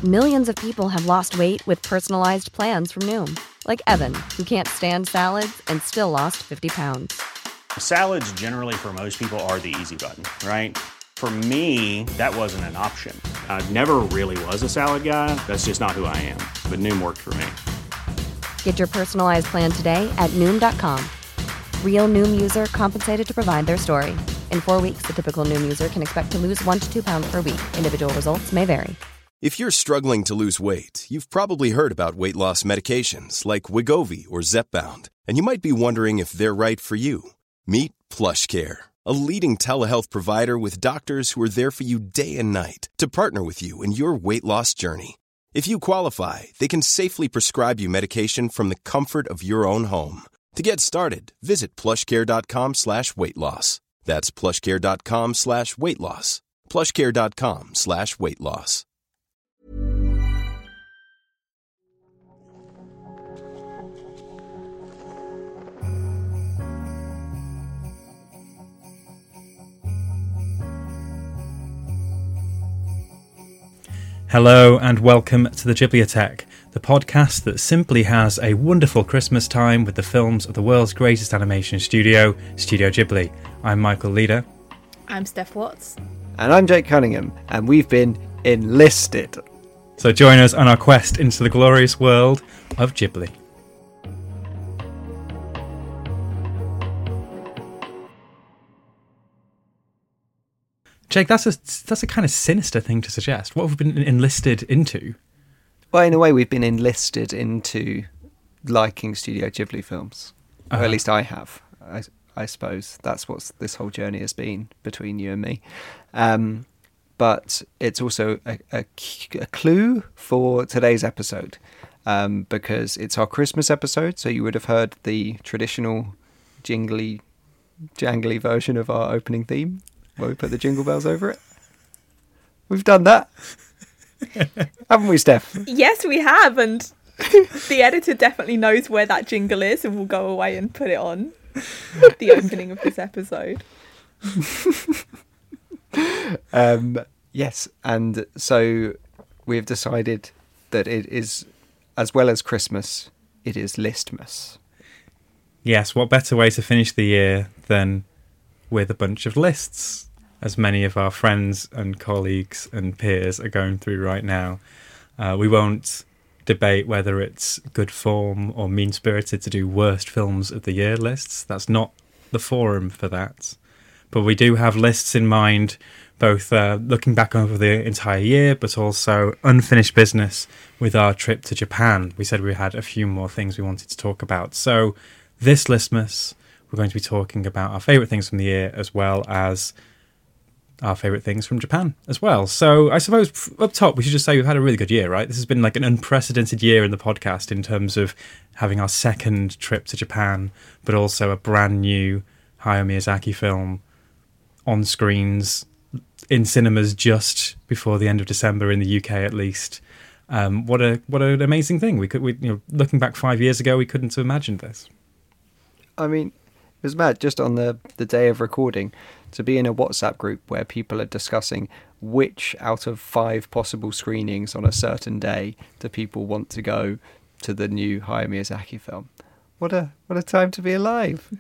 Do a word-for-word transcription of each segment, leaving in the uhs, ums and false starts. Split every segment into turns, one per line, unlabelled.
Millions of people have lost weight with personalized plans from Noom. Like Evan, who can't stand salads and still lost fifty pounds.
Salads generally for most people are the easy button, right? For me, that wasn't an option. I never really was a salad guy. That's just not who I am. But Noom worked for me.
Get your personalized plan today at Noom dot com. Real Noom user compensated to provide their story. In four weeks, the typical Noom user can expect to lose one to two pounds per week. Individual results may vary.
If you're struggling to lose weight, you've probably heard about weight loss medications like Wegovy or Zepbound, and you might be wondering if they're right for you. Meet PlushCare, a leading telehealth provider with doctors who are there for you day and night to partner with you in your weight loss journey. If you qualify, they can safely prescribe you medication from the comfort of your own home. To get started, visit plushcare.com slash weight loss. That's plushcare.com slash weight loss. plushcare.com slash weight loss.
Hello and welcome to the Ghibliotheque, the podcast that simply has a wonderful Christmas time with the films of the world's greatest animation studio, Studio Ghibli. I'm Michael Leader.
I'm Steph Watts.
And I'm Jake Cunningham, and we've been enlisted.
So join us on our quest into the glorious world of Ghibli. Jake, that's a that's a kind of sinister thing to suggest. What have we been enlisted into?
Well, in a way, we've been enlisted into liking Studio Ghibli films. Uh-huh. Or at least I have. I, I suppose that's what this whole journey has been between you and me. Um, but it's also a, a, a clue for today's episode, um, because it's our Christmas episode. So you would have heard the traditional jingly, jangly version of our opening theme, where we put the jingle bells over it. We've done that. Haven't we, Steph?
Yes, we have, and the editor definitely knows where that jingle is and will go away and put it on the opening of this episode.
um, yes, and so we've decided that it is, as well as Christmas, it is Listmas.
Yes, what better way to finish the year than with a bunch of lists, as many of our friends and colleagues and peers are going through right now. Uh, we won't debate whether it's good form or mean-spirited to do worst films of the year lists. That's not the forum for that. But we do have lists in mind, both uh, looking back over the entire year, but also unfinished business with our trip to Japan. We said we had a few more things we wanted to talk about. So this Listmas, we're going to be talking about our favourite things from the year, as well as our favourite things from Japan as well. So I suppose up top, we should just say we've had a really good year, right? This has been like an unprecedented year in the podcast in terms of having our second trip to Japan, but also a brand new Hayao Miyazaki film on screens in cinemas just before the end of December in the U K, at least. Um, what a what an amazing thing! We could, we, you know, looking back five years ago, we couldn't have imagined this.
I mean, it was mad just on the, the day of recording to be in a WhatsApp group where people are discussing which out of five possible screenings on a certain day do people want to go to the new Hayao Miyazaki film. What a what a time to be alive.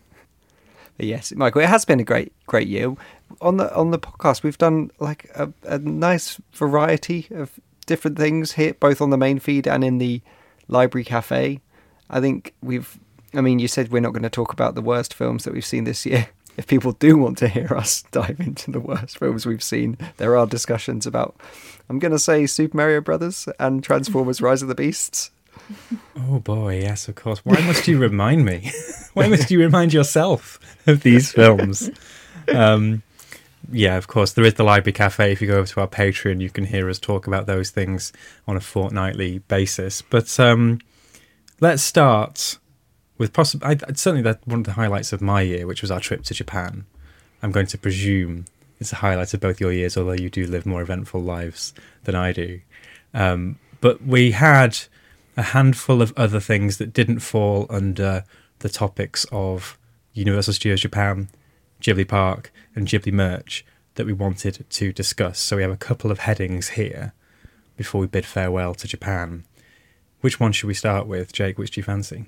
But yes, Michael, it has been a great great year. On the on the podcast, we've done like a, a nice variety of different things here, both on the main feed and in the library cafe. I think we've I mean, you said we're not going to talk about the worst films that we've seen this year. If people do want to hear us dive into the worst films we've seen, there are discussions about, I'm going to say, Super Mario Brothers and Transformers Rise of the Beasts.
Oh boy, yes, of course. Why must you remind me? Why must you remind yourself of these films? Um, yeah, of course, there is the Library Cafe. If you go over to our Patreon, you can hear us talk about those things on a fortnightly basis. But um, let's start with possibly, I'd certainly that one of the highlights of my year, which was our trip to Japan. I'm going to presume it's a highlight of both your years, although you do live more eventful lives than I do. Um, but we had a handful of other things that didn't fall under the topics of Universal Studios Japan, Ghibli Park, and Ghibli merch that we wanted to discuss. So we have a couple of headings here. before we bid farewell to Japan. Which one should we start with, Jake? Which do you fancy?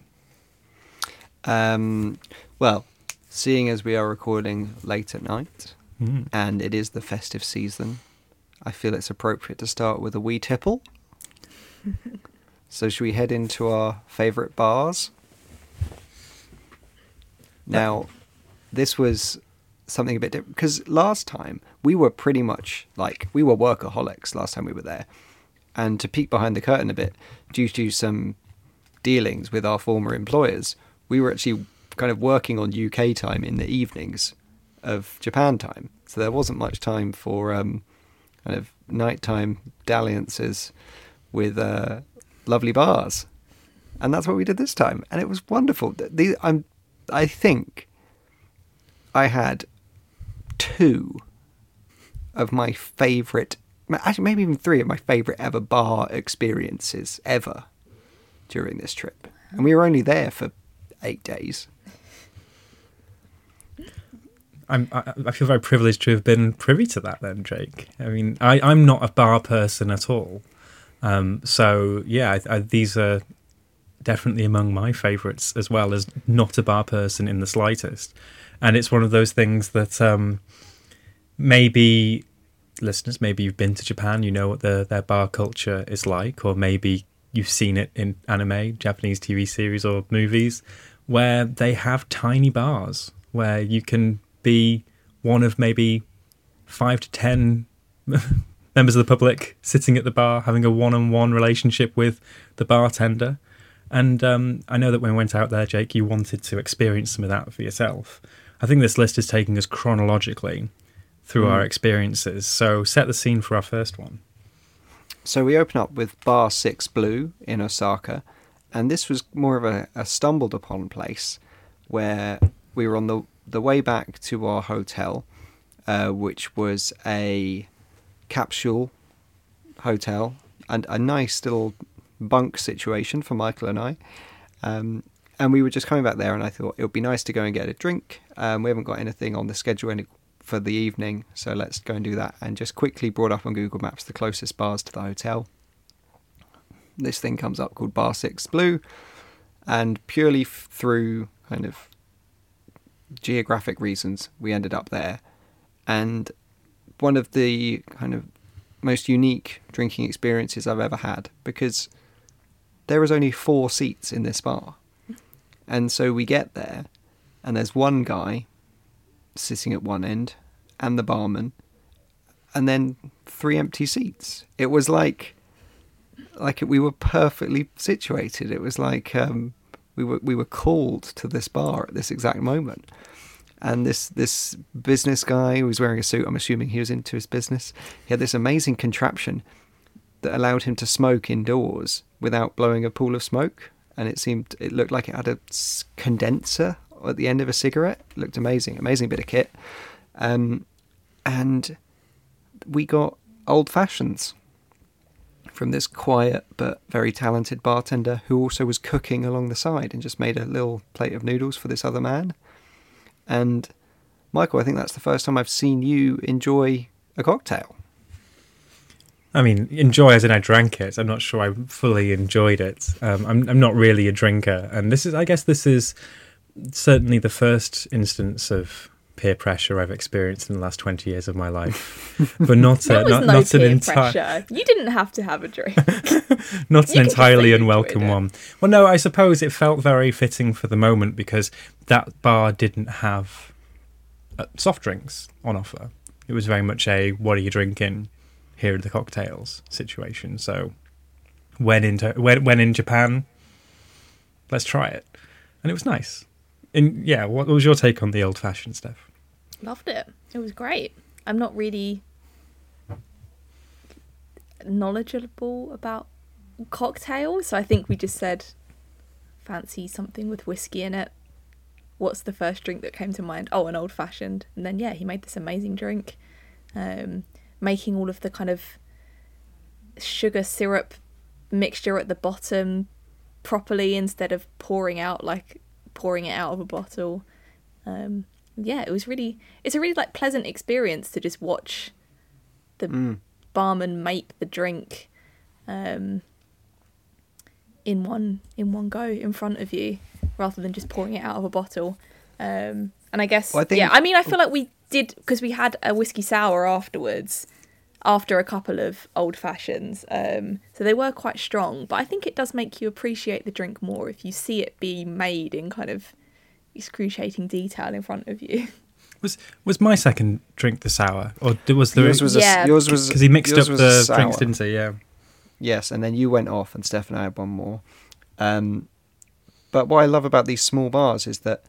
Um, well, seeing as we are recording late at night,
Mm.
and it is the festive season, I feel it's appropriate to start with a wee tipple. So should we head into our favourite bars? Now, this was something a bit different, because last time we were pretty much like, we were workaholics last time we were there. And to peek behind the curtain a bit, due to some dealings with our former employers, we were actually kind of working on U K time in the evenings of Japan time. So there wasn't much time for um, kind of nighttime dalliances with uh, lovely bars. And that's what we did this time. And it was wonderful. The, I'm, I think I had two of my favourite, actually maybe even three of my favourite ever bar experiences ever during this trip. And we were only there for eight days.
I'm, I, I feel very privileged to have been privy to that then, Jake. I mean, I, I'm not a bar person at all. Um, so, yeah, I, I, these are definitely among my favourites, as well as not a bar person in the slightest. And it's one of those things that um, maybe, listeners, maybe you've been to Japan, you know what the, their bar culture is like, or maybe you've seen it in anime, Japanese T V series or movies, where they have tiny bars where you can be one of maybe five to ten members of the public sitting at the bar having a one-on-one relationship with the bartender. And um, I know that when we went out there, Jake, you wanted to experience some of that for yourself. I think this list is taking us chronologically through mm. our experiences. So set the scene for our first one.
So we open up with Bar Six Blue in Osaka, and this was more of a, a stumbled upon place where we were on the, the way back to our hotel, uh, which was a capsule hotel and a nice little bunk situation for Michael and I. Um, and we were just coming back there, and I thought it would be nice to go and get a drink. Um, we haven't got anything on the schedule any, for the evening, so let's go and do that. And just quickly brought up on Google Maps the closest bars to the hotel. This thing comes up called Bar Six Blue, and purely f- through kind of geographic reasons, we ended up there. And one of the kind of most unique drinking experiences I've ever had, because there was only four seats in this bar. And so we get there, and there's one guy sitting at one end, and the barman, and then three empty seats. It was like, like we were perfectly situated. It was like um, we were we were called to this bar at this exact moment. And this this business guy who was wearing a suit, I'm assuming he was into his business, he had this amazing contraption that allowed him to smoke indoors without blowing a pool of smoke. And it seemed, it looked like it had a condenser at the end of a cigarette. It looked amazing, amazing bit of kit. Um, and we got old fashions from this quiet but very talented bartender who also was cooking along the side and just made a little plate of noodles for this other man. And Michael, I think that's the first time I've seen you enjoy a cocktail.
I mean, enjoy as in I drank it. I'm not sure I fully enjoyed it. Um, I'm, I'm not really a drinker. And this is, I guess this is certainly the first instance of peer pressure I've experienced in the last twenty years of my life. But not,
uh,
was not,
no
not
peer
an entire...
pressure. You didn't have to have a drink.
Not an entirely unwelcome
it.
one. Well, no, I suppose it felt very fitting for the moment because that bar didn't have uh, soft drinks on offer. It was very much a, what are you drinking? Here are the cocktails situation. So when in, when, when in Japan, let's try it. And it was nice. And yeah, what was your take on the old-fashioned stuff?
Loved it. It was great. I'm not really knowledgeable about cocktails, so I think we just said fancy something with whiskey in it. What's the first drink that came to mind? Oh, an old-fashioned. And then, yeah, he made this amazing drink. Um... making all of the kind of sugar syrup mixture at the bottom properly instead of pouring out like pouring it out of a bottle. Um, yeah, it was really, it's a really like pleasant experience to just watch the mm. barman make the drink um, in one in one go in front of you, rather than just pouring it out of a bottle. Um, and I guess, well, I think, yeah, I mean, I feel like we did, because we had a whiskey sour afterwards, after a couple of old fashions. Um, so they were quite strong, but I think it does make you appreciate the drink more if you see it being made in kind of excruciating detail in front of you. Was
was my second drink the sour, or was there?
Yours was
yeah.
a, yours was
because he mixed up the drinks, didn't he? Yeah.
Yes, and then you went off, and Steph and I had one more. Um, but what I love about these small bars is that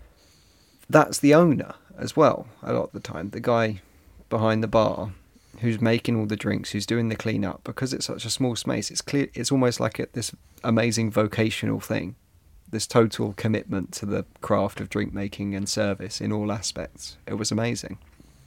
that's the owner as well. A lot of the time, the guy behind the bar who's making all the drinks, who's doing the clean up, because it's such a small space. It's clear. It's almost like a, this amazing vocational thing. This total commitment to the craft of drink making and service in all aspects. It was amazing.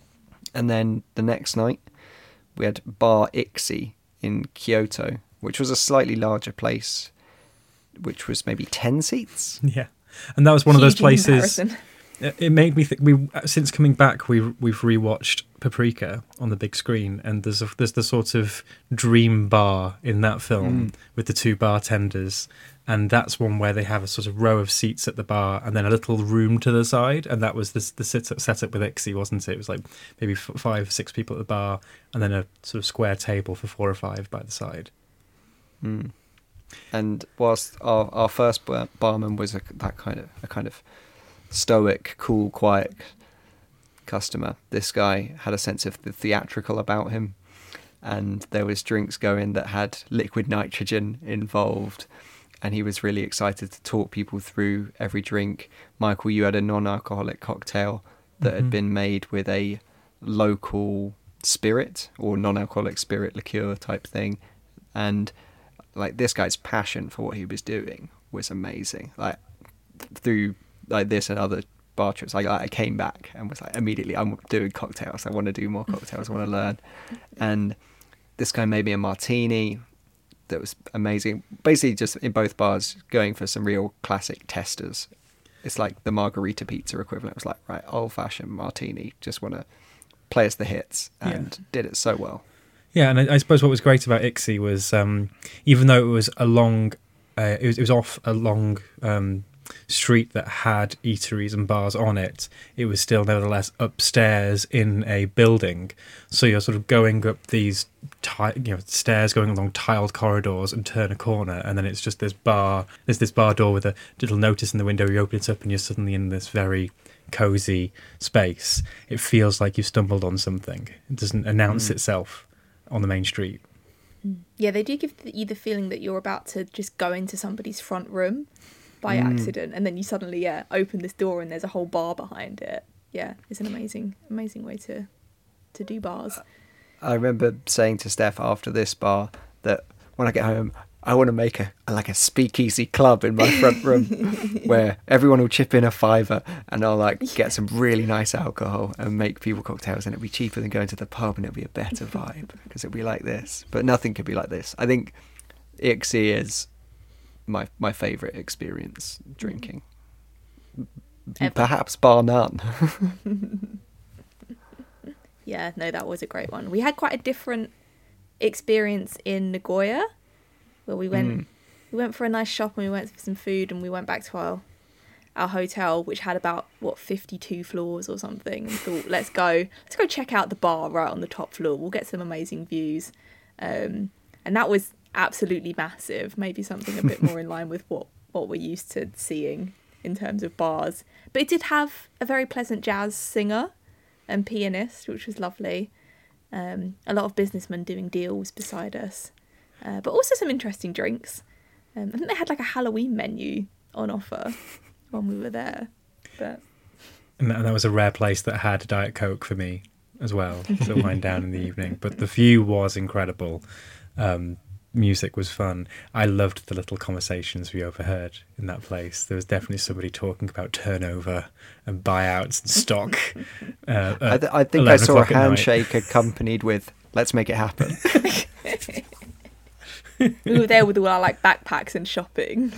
And then the next night, we had Bar Ixi in Kyoto, which was a slightly larger place, which was maybe ten seats.
Yeah, and that was one Huge of those places.
Comparison.
It made me think. We since coming back, we we've rewatched Paprika on the big screen, and there's a, there's the sort of dream bar in that film mm. with the two bartenders. And that's one where they have a sort of row of seats at the bar and then a little room to the side. And that was the, the sit- setup with Ixi, wasn't it? It was like maybe f- five, six people at the bar and then a sort of square table for four or five by the side.
Mm. And whilst our, our first bar- barman was a, that kind of a kind of stoic, cool, quiet customer, this guy had a sense of the theatrical about him. And there was drinks going that had liquid nitrogen involved. And he was really excited to talk people through every drink. Michael, you had a non-alcoholic cocktail that mm-hmm. had been made with a local spirit or non-alcoholic spirit liqueur type thing. And like this guy's passion for what he was doing was amazing. Like through like this and other bar trips, like I came back and was like immediately, I'm doing cocktails. I want to do more cocktails. I want to learn. And this guy made me a martini that was amazing. Basically just in both bars going for some real classic testers. It's like the margarita pizza equivalent. It was like, right, old fashioned martini, just want to play us the hits, and yeah. did it so well.
Yeah, and I, I suppose what was great about Ixi was um, even though it was a long, uh, it, was, it was off a long um, street that had eateries and bars on it, it was still nevertheless upstairs in a building. So you're sort of going up these ti- you know, stairs, going along tiled corridors, and turn a corner, and then it's just this bar. There's this bar door with a little notice in the window. You open it up, and you're suddenly in this very cozy space. It feels like you've stumbled on something. It doesn't announce mm. itself on the main street.
Yeah, they do give you the feeling that you're about to just go into somebody's front room by mm. accident, and then you suddenly yeah open this door and there's a whole bar behind it. Yeah, it's an amazing amazing way to to do bars.
I remember saying to Steph after this bar that when I get home I want to make a like a speakeasy club in my front room where everyone will chip in a fiver and I'll like get yeah. some really nice alcohol and make people cocktails, and it'll be cheaper than going to the pub, and it'll be a better vibe because it'll be like this. But nothing could be like this. I think Ixi is my my favourite experience drinking. Ever. Perhaps bar none.
Yeah, no, that was a great one. We had quite a different experience in Nagoya, where we went mm. we went for a nice shop and we went for some food, and we went back to our our hotel, which had about what fifty-two floors or something, and thought, let's go let's go check out the bar right on the top floor. We'll get some amazing views. Um, and that was absolutely massive, maybe something a bit more in line with what, what we're used to seeing in terms of bars. But it did have a very pleasant jazz singer and pianist, which was lovely. Um, a lot of businessmen doing deals beside us, uh, but also some interesting drinks. Um, I think they had like a Halloween menu on offer when we were there. But
and that, that was a rare place that had Diet Coke for me as well to wind down in the evening. But the view was incredible. Um, music was fun. I loved the little conversations we overheard in that place. There was definitely somebody talking about turnover and buyouts and stock. Uh,
I, th- I think I saw a handshake accompanied with "Let's make it happen."
We were there with all our like backpacks and shopping.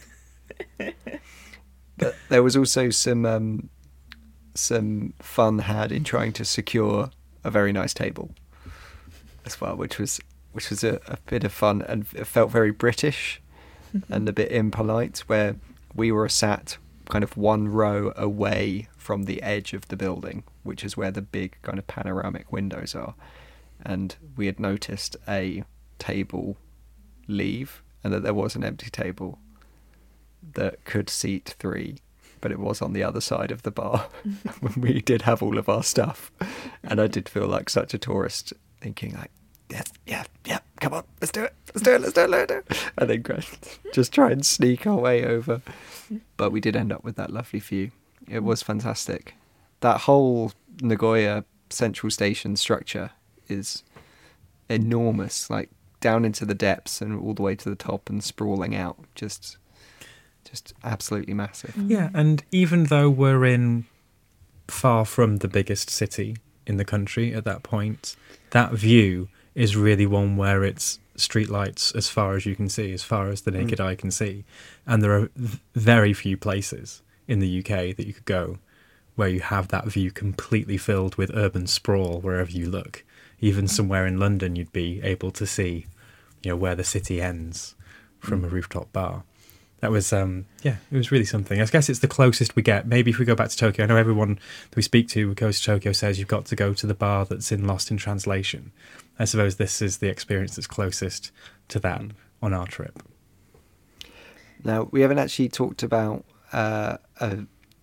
But there was also some um, some fun had in trying to secure a very nice table as well, which was which was a, a bit of fun, and it felt very British and a bit impolite, where we were sat kind of one row away from the edge of the building, which is where the big kind of panoramic windows are. And we had noticed a table leave, and that there was an empty table that could seat three, but it was on the other side of the bar when we did have all of our stuff. And I did feel like such a tourist, thinking like, yes, yeah, yeah, come on, let's do it, let's do it, let's do it, let's do it. And then just try and sneak our way over. But we did end up with that lovely view. It was fantastic. That whole Nagoya Central Station structure is enormous, like down into the depths and all the way to the top and sprawling out. Just, just absolutely massive.
Yeah, and even though we're in far from the biggest city in the country at that point, that view is really one where it's streetlights as far as you can see, as far as the naked mm. eye can see. And there are very few places in the U K that you could go where you have that view completely filled with urban sprawl wherever you look. Even somewhere in London, you'd be able to see, you know, where the city ends from mm. a rooftop bar. That was, um, yeah, it was really something. I guess it's the closest we get. Maybe if we go back to Tokyo, I know everyone that we speak to who goes to Tokyo says you've got to go to the bar that's in Lost in Translation. I suppose this is the experience that's closest to that on our trip.
Now, we haven't actually talked about uh, uh,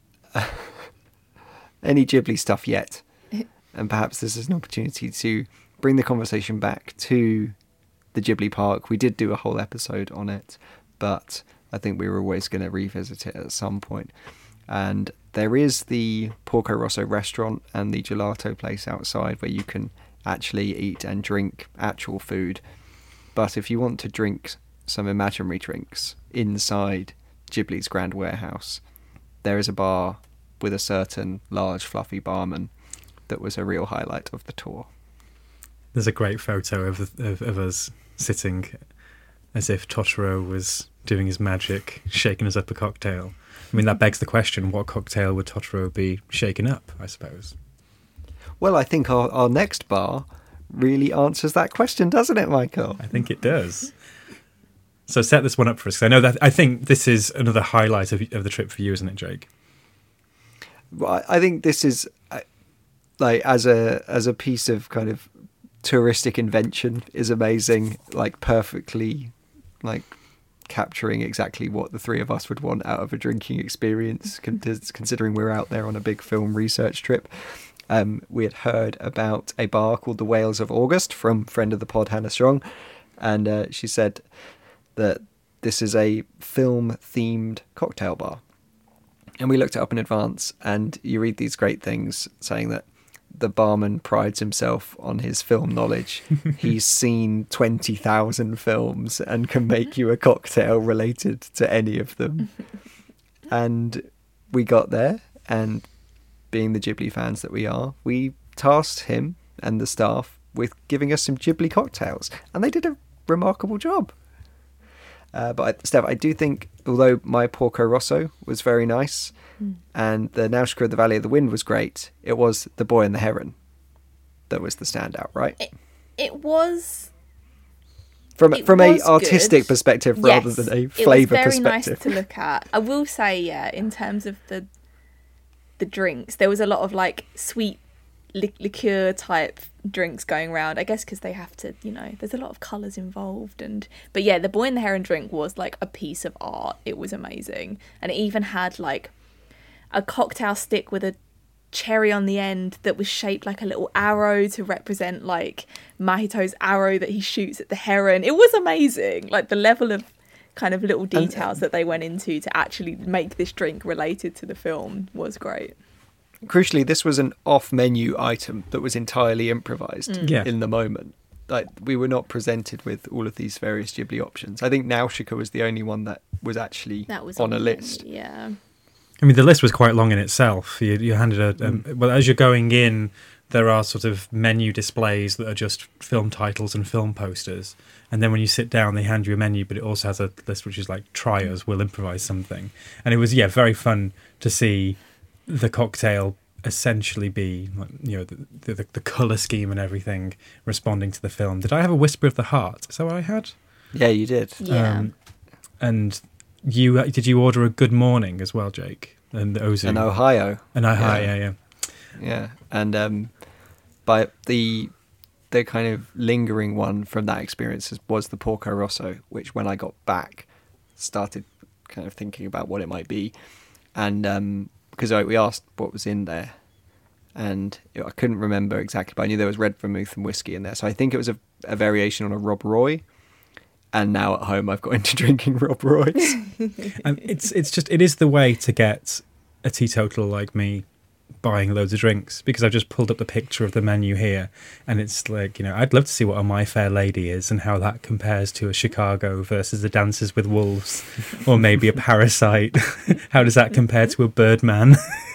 any Ghibli stuff yet. And perhaps this is an opportunity to bring the conversation back to the Ghibli Park. We did do a whole episode on it, but I think we were always going to revisit it at some point. And there is the Porco Rosso restaurant and the gelato place outside where you can actually eat and drink actual food. But if you want to drink some imaginary drinks inside Ghibli's Grand Warehouse, there is a bar with a certain large fluffy barman that was a real highlight of the tour.
There's a great photo of, of, of us sitting as if Totoro was doing his magic, shaking us up a cocktail. I mean, that begs the question, what cocktail would Totoro be shaking up, I suppose?
Well, I think our, our next bar really answers that question, doesn't it, Michael?
I think it does. So set this one up for us. I know that I think this is another highlight of, of the trip for you, isn't it, Jake?
Well, I think this is like as a as a piece of kind of touristic invention is amazing. Like perfectly, like capturing exactly what the three of us would want out of a drinking experience. Considering we're out there on a big film research trip. Um, we had heard about a bar called the Whales of August from friend of the pod, Hannah Strong. And uh, she said that this is a film-themed cocktail bar. And we looked it up in advance, and you read these great things saying that the barman prides himself on his film knowledge. He's seen twenty thousand films and can make you a cocktail related to any of them. And we got there, and being the Ghibli fans that we are, we tasked him and the staff with giving us some Ghibli cocktails, and they did a remarkable job. Uh, but I, Steph, I do think, although my Porco Rosso was very nice, mm. and the Nausicaa of the Valley of the Wind was great, it was The Boy and the Heron that was the standout, right?
It, it was...
From,
it
from
was
a artistic
good.
perspective
yes,
rather than a flavour perspective.
It was very nice to look at. I will say, yeah, in terms of the the drinks, there was a lot of like sweet li- liqueur type drinks going around, I guess because they have to, you know, there's a lot of colours involved. And but yeah, the Boy and the Heron drink was like a piece of art. It was amazing. And it even had like a cocktail stick with a cherry on the end that was shaped like a little arrow to represent like Mahito's arrow that he shoots at the heron. It was amazing, like the level of kind of little details and, that they went into to actually make this drink related to the film was great.
Crucially, this was an off-menu item that was entirely improvised
Mm.
Yeah.
in the moment. Like, we were not presented with all of these various Ghibli options. I think Nausicaa was the only one that was actually
That was
on a
the
list.
menu, yeah.
I mean, the list was quite long in itself. You, you handed a... Um,
Mm.
well, as you're going in, there are sort of menu displays that are just film titles and film posters. And then when you sit down, they hand you a menu, but it also has a list which is like, try us, we'll improvise something. And it was, yeah, very fun to see the cocktail essentially be, like, you know, the, the, the colour scheme and everything responding to the film. Did I have a whisper of the heart? Is that what I had?
Yeah, you did.
Yeah.
Um, and you did you order a Good Morning as well, Jake? And Ozu.
And Ohio.
And Ohio,
Yeah.
yeah, yeah.
Yeah, and um, by the the kind of lingering one from that experience was the Porco Rosso, which when I got back, started kind of thinking about what it might be, and um, because we asked what was in there, and I couldn't remember exactly, but I knew there was red vermouth and whiskey in there, so I think it was a, a variation on a Rob Roy. And now at home, I've got into drinking Rob Roy's.
And it's it's just it is the way to get a teetotaler like me buying loads of drinks, because I've just pulled up the picture of the menu here, and it's like, you know, I'd love to see what a My Fair Lady is and how that compares to a Chicago versus the Dances with Wolves, or maybe a Parasite. How does that compare to a Birdman?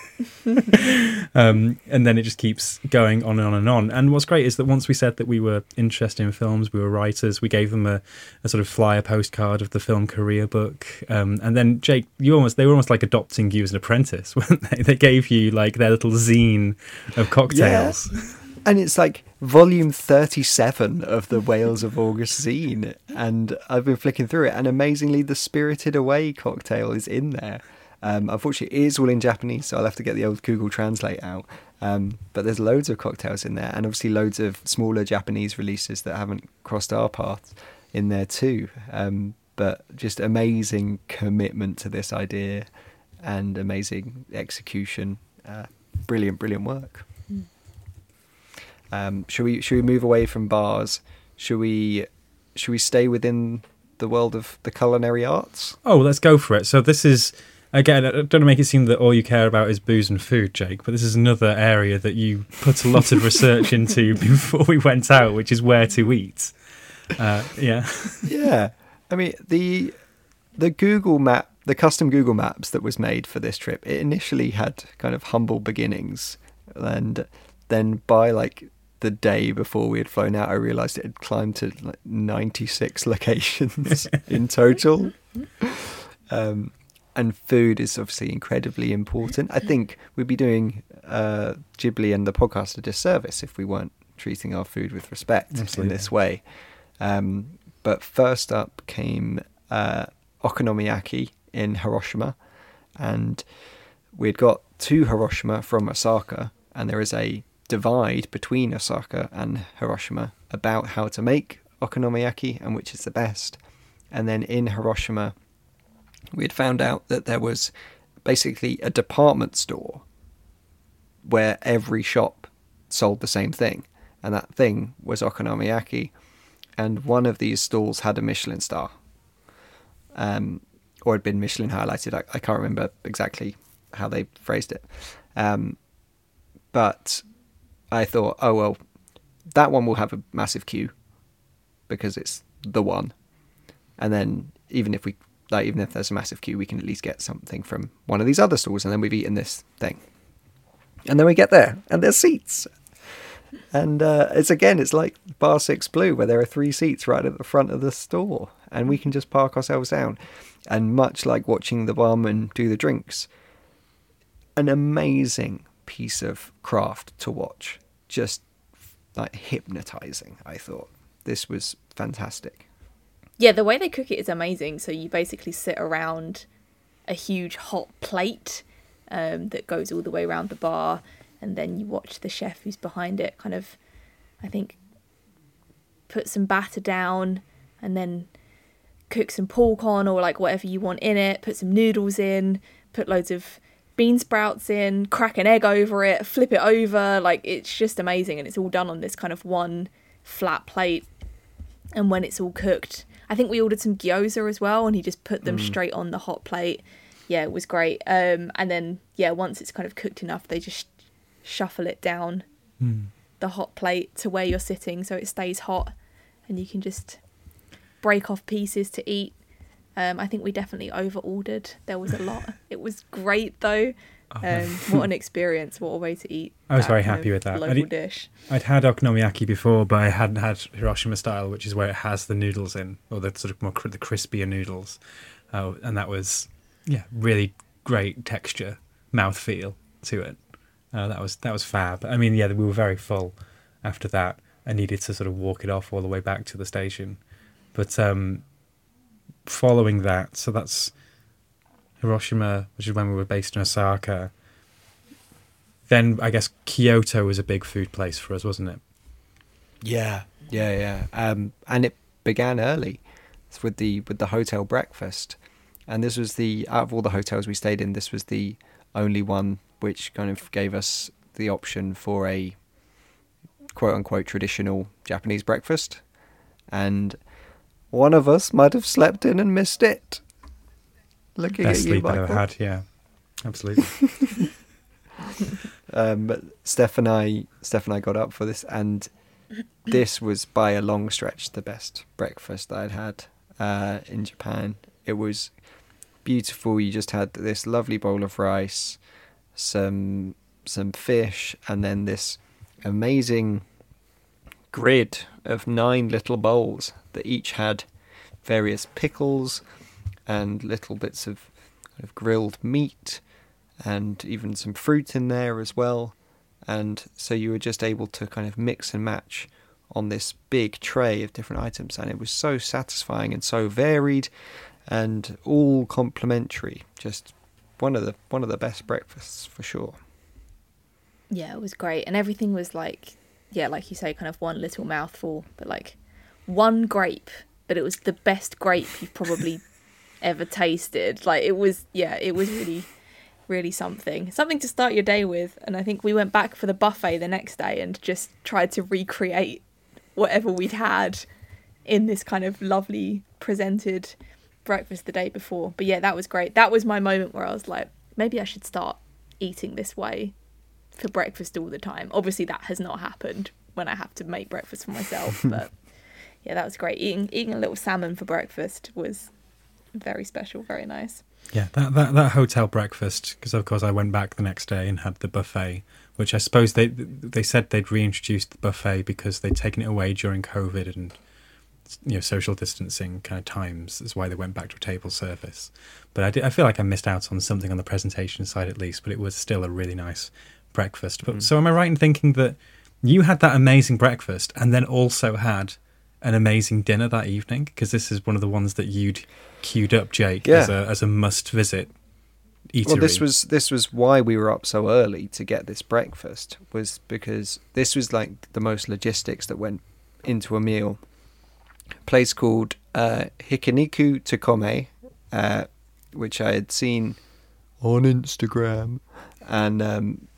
um, and then it just keeps going on and on and on. And what's great is that once we said that we were interested in films, we were writers, we gave them a, a sort of flyer postcard of the film career book. Um, and then Jake, you almost they were almost like adopting you as an apprentice, weren't they? They gave you like their little zine of cocktails.
Yeah. And it's like volume thirty-seven of the Wales of August zine. And I've been flicking through it, and amazingly the Spirited Away cocktail is in there. Um, unfortunately, it is all in Japanese, so I'll have to get the old Google Translate out. Um, but there's loads of cocktails in there, and obviously loads of smaller Japanese releases that haven't crossed our paths in there too. Um, but just amazing commitment to this idea and amazing execution. Uh, brilliant, brilliant work. Mm. Um, should we should we move away from bars? Should we should we stay within the world of the culinary arts?
Oh, let's go for it. So this is. Again, I don't want to make it seem that all you care about is booze and food, Jake, but this is another area that you put a lot of research into before we went out, which is where to eat. Uh, yeah.
Yeah. I mean, the the Google map, the custom Google Maps that was made for this trip, it initially had kind of humble beginnings. And then by like the day before we had flown out, I realised it had climbed to like ninety-six locations in total. Um And food is obviously incredibly important. I think we'd be doing uh, Ghibli and the podcast a disservice if we weren't treating our food with respect Absolutely. in this way. Um, but first up came uh, okonomiyaki in Hiroshima. And we'd got to Hiroshima from Osaka. And there is a divide between Osaka and Hiroshima about how to make okonomiyaki and which is the best. And then in Hiroshima, we had found out that there was basically a department store where every shop sold the same thing. And that thing was okonomiyaki. And one of these stalls had a Michelin star. Um, or had been Michelin highlighted. I, I can't remember exactly how they phrased it. Um, but I thought, oh, well, that one will have a massive queue because it's the one. And then even if we... Like, even if there's a massive queue, we can at least get something from one of these other stalls, and then we've eaten this thing. And then we get there, and there's seats. And uh, it's again, it's like Bar Six Blue, where there are three seats right at the front of the store, and we can just park ourselves down. And much like watching the barman do the drinks, an amazing piece of craft to watch. Just like hypnotizing, I thought. This was fantastic.
Yeah, the way they cook it is amazing. So you basically sit around a huge hot plate um, that goes all the way around the bar, and then you watch the chef who's behind it kind of, I think, put some batter down and then cook some pork on or like whatever you want in it, put some noodles in, put loads of bean sprouts in, crack an egg over it, flip it over. Like, it's just amazing, and it's all done on this kind of one flat plate. And when it's all cooked, I think we ordered some gyoza as well, and he just put them mm. straight on the hot plate. Yeah, it was great. Um, and then, yeah, once it's kind of cooked enough, they just shuffle it down mm. the hot plate to where you're sitting so it stays hot, and you can just break off pieces to eat. Um, I think we definitely over-ordered. There was a lot. It was great, though. Um, what an experience. What a way to eat.
I was very happy with that.
Local
I'd,
dish.
I'd had okonomiyaki before, but I hadn't had Hiroshima style, which is where it has the noodles in, or the sort of more cr- the crispier noodles. Uh, and that was, yeah, really great texture, mouthfeel to it. Uh, that was that was fab. I mean, yeah, we were very full after that. I needed to sort of walk it off all the way back to the station. But um, following that, so that's Hiroshima, which is when we were based in Osaka. Then I guess Kyoto was a big food place for us, wasn't it?
Yeah, yeah, yeah. Um, and it began early with the with the hotel breakfast. And this was the, out of all the hotels we stayed in, this was the only one which kind of gave us the option for a quote-unquote traditional Japanese breakfast. And one of us might have slept in and missed it. Looking
Best
at you,
sleep
Michael.
I've ever had, yeah. Absolutely.
um, but Steph and I, Steph and I got up for this, and this was by a long stretch the best breakfast I'd had uh, in Japan. It was beautiful. You just had this lovely bowl of rice, some some fish, and then this amazing grid of nine little bowls that each had various pickles and little bits of, of grilled meat and even some fruit in there as well. And so you were just able to kind of mix and match on this big tray of different items, and it was so satisfying and so varied and all complimentary. Just one of the one of the best breakfasts for sure.
Yeah, it was great, and everything was like, yeah, like you say, kind of one little mouthful, but like one grape, but it was the best grape you've probably ever tasted. Like it was, yeah, it was really, really something, something to start your day with. And I think we went back for the buffet the next day and just tried to recreate whatever we'd had in this kind of lovely presented breakfast the day before. But yeah, that was great. That was my moment where I was like, maybe I should start eating this way for breakfast all the time. Obviously that has not happened when I have to make breakfast for myself, but yeah, that was great. Eating eating a little salmon for breakfast was very special, very nice.
Yeah, that, that, that hotel breakfast, because of course I went back the next day and had the buffet, which I suppose they they said they'd reintroduced the buffet because they'd taken it away during COVID and, you know, social distancing kind of times is why they went back to a table service. But I, did, I feel like I missed out on something on the presentation side at least, but it was still a really nice breakfast. But mm. So am I right in thinking that you had that amazing breakfast and then also had an amazing dinner that evening? Because this is one of the ones that you'd queued up, Jake, yeah. as a as a must visit eatery.
Well, this was this was why we were up so early to get this breakfast, was because this was like the most logistics that went into a meal. A place called uh, Hikiniku Tokome, uh, which I had seen on Instagram, and um,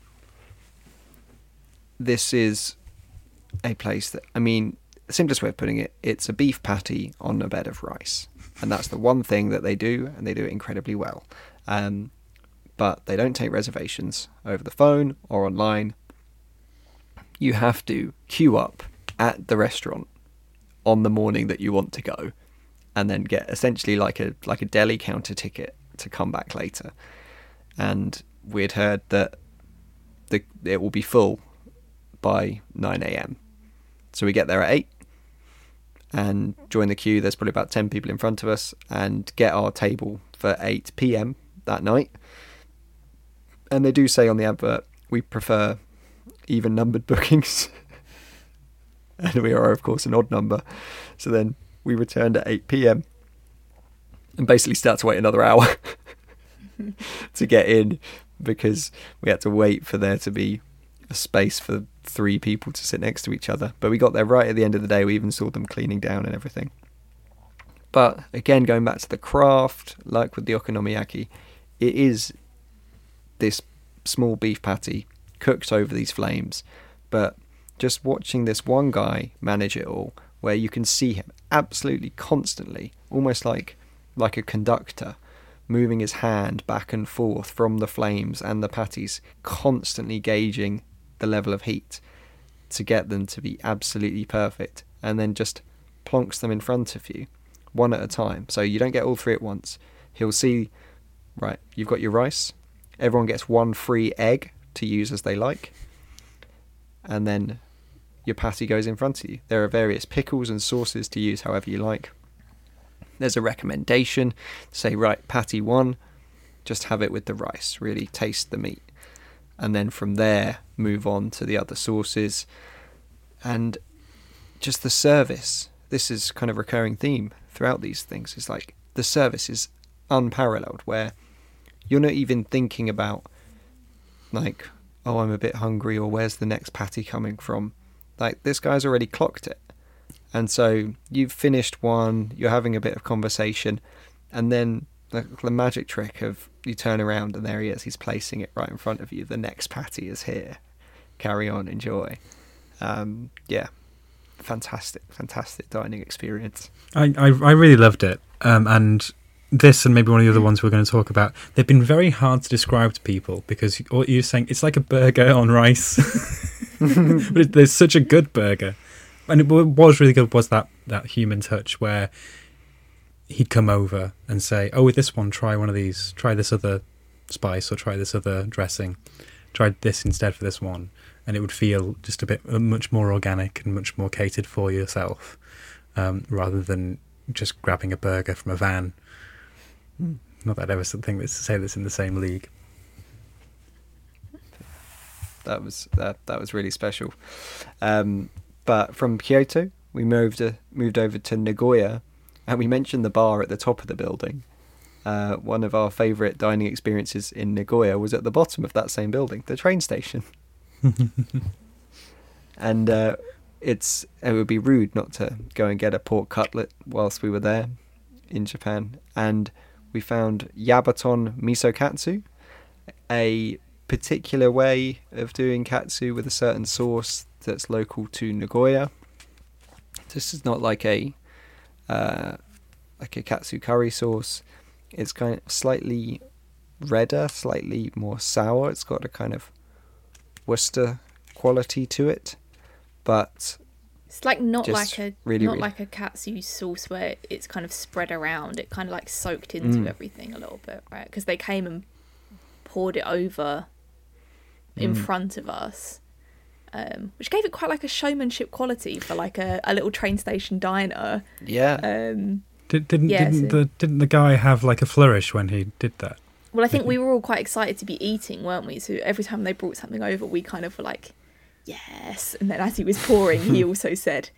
this is a place that, I mean, the simplest way of putting it, it's a beef patty on a bed of rice. And that's the one thing that they do, and they do it incredibly well. Um, but they don't take reservations over the phone or online. You have to queue up at the restaurant on the morning that you want to go, and then get essentially like a like a deli counter ticket to come back later. And we'd heard that the it will be full by nine a.m. So we get there at eight and join the queue. There's probably about ten people in front of us, and get our table for eight p.m. that night. And they do say on the advert, we prefer even numbered bookings. And we are, of course, an odd number. So then we returned at eight p.m. and basically start to wait another hour to get in, because we had to wait for there to be a space for three people to sit next to each other. But we got there right at the end of the day. We even saw them cleaning down and everything. But again, going back to the craft, like with the okonomiyaki, it is this small beef patty cooked over these flames. But just watching this one guy manage it all, where you can see him absolutely constantly, almost like like a conductor, moving his hand back and forth from the flames and the patties, constantly gauging the level of heat to get them to be absolutely perfect, and then just plonks them in front of you one at a time. So you don't get all three at once. He'll see, right, you've got your rice, everyone gets one free egg to use as they like, and then your patty goes in front of you. There are various pickles and sauces to use however you like. There's a recommendation to say, right, patty one, just have it with the rice, really taste the meat. and then from there move on to the other sauces. And just the service, this is kind of a recurring theme throughout these things, is like the service is unparalleled, where you're not even thinking about like, oh, I'm a bit hungry, or where's the next patty coming from. Like, this guy's already clocked it, and so you've finished one, you're having a bit of conversation, and then the, the magic trick of you turn around and there he is, he's placing it right in front of you, the next patty is here, carry on, enjoy. Um, yeah, fantastic, fantastic dining experience.
I, I, I really loved it. Um, and this and maybe one of the other ones we're going to talk about, they've been very hard to describe to people because what you're saying, it's like a burger on rice. But it, there's such a good burger. And it, what was really good was that, that human touch where he'd come over and say, oh, with this one, try one of these, try this other spice or try this other dressing. Try this instead for this one. And it would feel just a bit uh, much more organic and much more catered for yourself, um, rather than just grabbing a burger from a van. Mm. Not that I ever think this to say this in the same league.
That was that that was really special. Um, but from Kyoto, we moved uh, moved over to Nagoya, and we mentioned the bar at the top of the building. Uh, one of our favourite dining experiences in Nagoya was at the bottom of that same building, the train station. And uh, it's it would be rude not to go and get a pork cutlet whilst we were there in Japan. And we found Yabaton miso katsu, a particular way of doing katsu with a certain sauce that's local to Nagoya. This is not like a uh, like a katsu curry sauce. It's kind of slightly redder, slightly more sour. It's got a kind of Worcester quality to it, but
it's like not like a
really,
not
really...
like a katsu sauce where it's kind of spread around. It kind of like soaked into mm. everything a little bit, right? Because they came and poured it over in mm. front of us, um, which gave it quite like a showmanship quality for like a, a little train station diner.
Yeah.
Um,
Did, didn't
yeah,
didn't
so...
the didn't the guy have like a flourish when he did that?
Well, I think we were all quite excited to be eating, weren't we? So every time they brought something over, we kind of were like, yes. And then as he was pouring, he also said,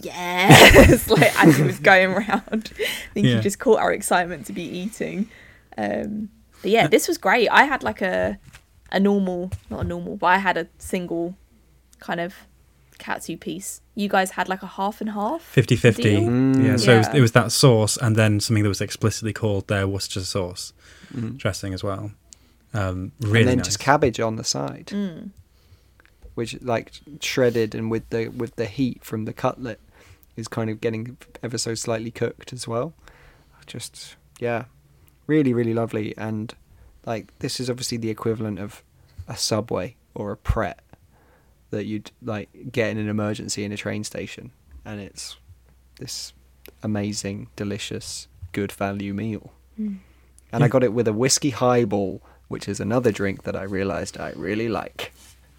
yes, like as he was going around. I think
yeah.
he just caught our excitement to be eating. Um, but yeah, this was great. I had like a a normal, not a normal, but I had a single kind of katsu piece. You guys had like a half and half?
fifty-fifty.
Mm.
Yeah, so
yeah.
It, was, it was that sauce and then something that was explicitly called their Worcester sauce
mm.
dressing as well. Um, really
and then
nice.
just cabbage on the side.
Mm.
Which like shredded and with the with the heat from the cutlet is kind of getting ever so slightly cooked as well. Just yeah, really really lovely. And like this is obviously the equivalent of a Subway or a Pret that you'd like get in an emergency in a train station, and it's this amazing, delicious, good value meal. Mm. And yeah. I got it with a whiskey highball, which is another drink that I realised I really like.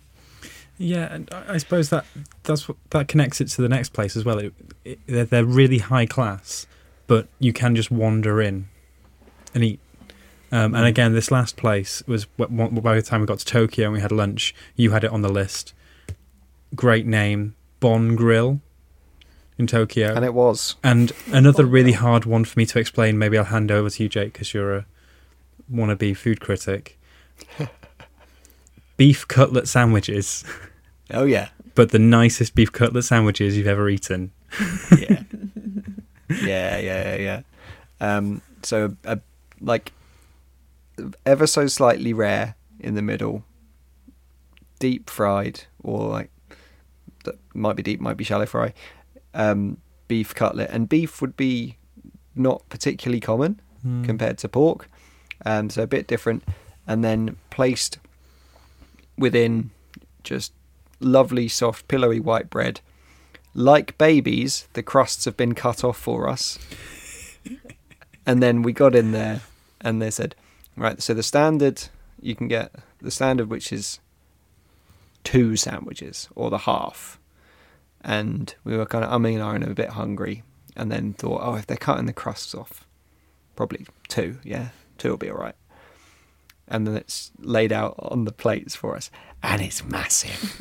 Yeah, and I suppose that that's what that connects it to the next place as well. It, it, they're, they're really high class, but you can just wander in and eat. Um, and again, this last place was by the time we got to Tokyo and we had lunch. You had it on the list. Great name, Bon Grill in Tokyo,
and it was.
And another really hard one for me to explain. Maybe I'll hand over to you, Jake, because you're a wannabe food critic. Beef cutlet sandwiches.
Oh yeah,
but the nicest beef cutlet sandwiches you've ever eaten.
yeah, yeah, yeah, yeah. Um, so a, a, like ever so slightly rare in the middle, deep fried or like that might be deep, might be shallow fry. Um, beef cutlet, and beef would be not particularly common mm. compared to pork, um, so a bit different, and then placed within just lovely soft pillowy white bread. Like babies, the crusts have been cut off for us. And then we got in there and they said, right, so the standard, you can get the standard, which is two sandwiches or the half. And we were kind of umming and ahhing, a bit hungry, and then thought, oh, if they're cutting the crusts off, probably two, yeah, two will be all right. and then it's laid out on the plates for us, and it's massive.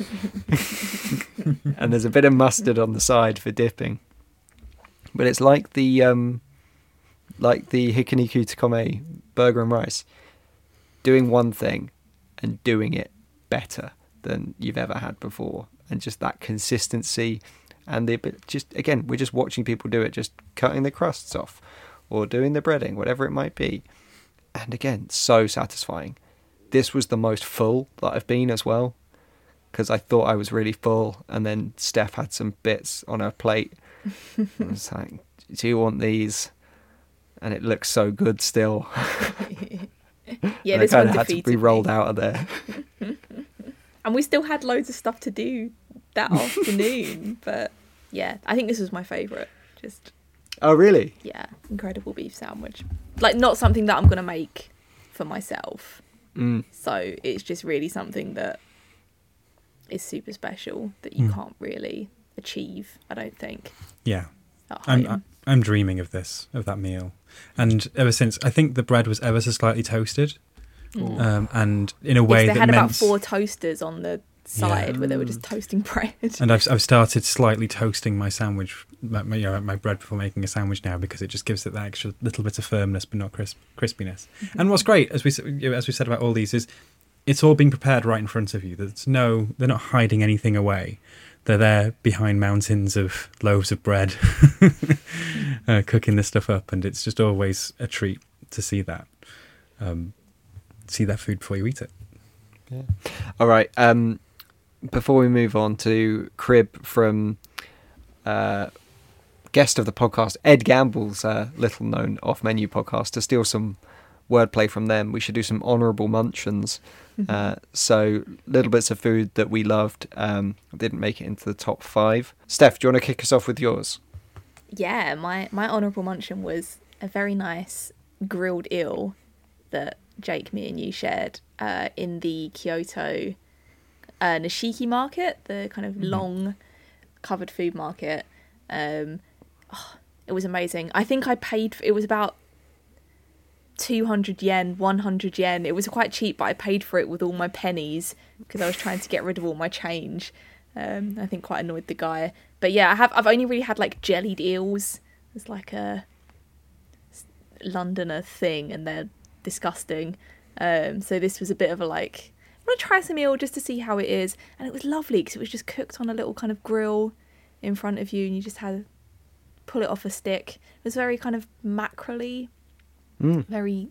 And there's a bit of mustard on the side for dipping. But it's like the um, like the Hikaniku Takome burger and rice, doing one thing and doing it better than you've ever had before, and just that consistency. And the just again, we're just watching people do it, just cutting the crusts off or doing the breading, whatever it might be. And again, so satisfying. This was the most full that I've been as well, because I thought I was really full, and then Steph had some bits on her plate. I was like, do you want these? And it looks so good still.
Yeah,
and
this
I kind
one
of had to be
defeated
rolled
me.
out of there.
And we still had loads of stuff to do that afternoon. But yeah, I think this was my favourite. Just,
Oh, really?
yeah, incredible beef sandwich. Like, not something that I'm going to make for myself.
Mm.
So it's just really something that is super special that you
Mm.
can't really achieve, I don't think,
Yeah.
at
I'm,
home.
I'm dreaming of this, of that meal. And ever since, I think the bread was ever so slightly toasted. Um, and in a way
Yes, they
that
had
meant...
about four toasters on the side
Yeah.
where they were just toasting bread.
And I've I've started slightly toasting my sandwich, my, my, you know, my bread before making a sandwich now, because it just gives it that extra little bit of firmness, but not crisp, crispiness.
Mm-hmm.
And what's great, as we s- you know, as we said about all these, is it's all being prepared right in front of you. There's no, they're not hiding anything away. They're there behind mountains of loaves of bread, uh, cooking this stuff up, and it's just always a treat to see that, um, see that food before you eat it.
Yeah. All right. Um, before we move on to Crib from uh, guest of the podcast, Ed Gamble's uh, little known off menu podcast, to steal some wordplay from them, we should do some honourable munchins. Uh, so little bits of food that we loved um, didn't make it into the top five. Steph, do you want to kick us off with yours?
Yeah, my, my honourable mention was a very nice grilled eel that Jake, me and you shared uh, in the Kyoto uh, Nishiki market, the kind of long covered food market. Um, oh, it was amazing. I think I paid, it was about two hundred yen, one hundred yen. It was quite cheap, but I paid for it with all my pennies because I was trying to get rid of all my change. Um, I think quite annoyed the guy. But yeah, I have, I've only really had like jellied eels. It's like a Londoner thing and they're disgusting. Um, so this was a bit of a like, I'm going to try some eel just to see how it is. And it was lovely because it was just cooked on a little kind of grill in front of you and you just had to pull it off a stick. It was very kind of mackerel-y.
Mm.
Very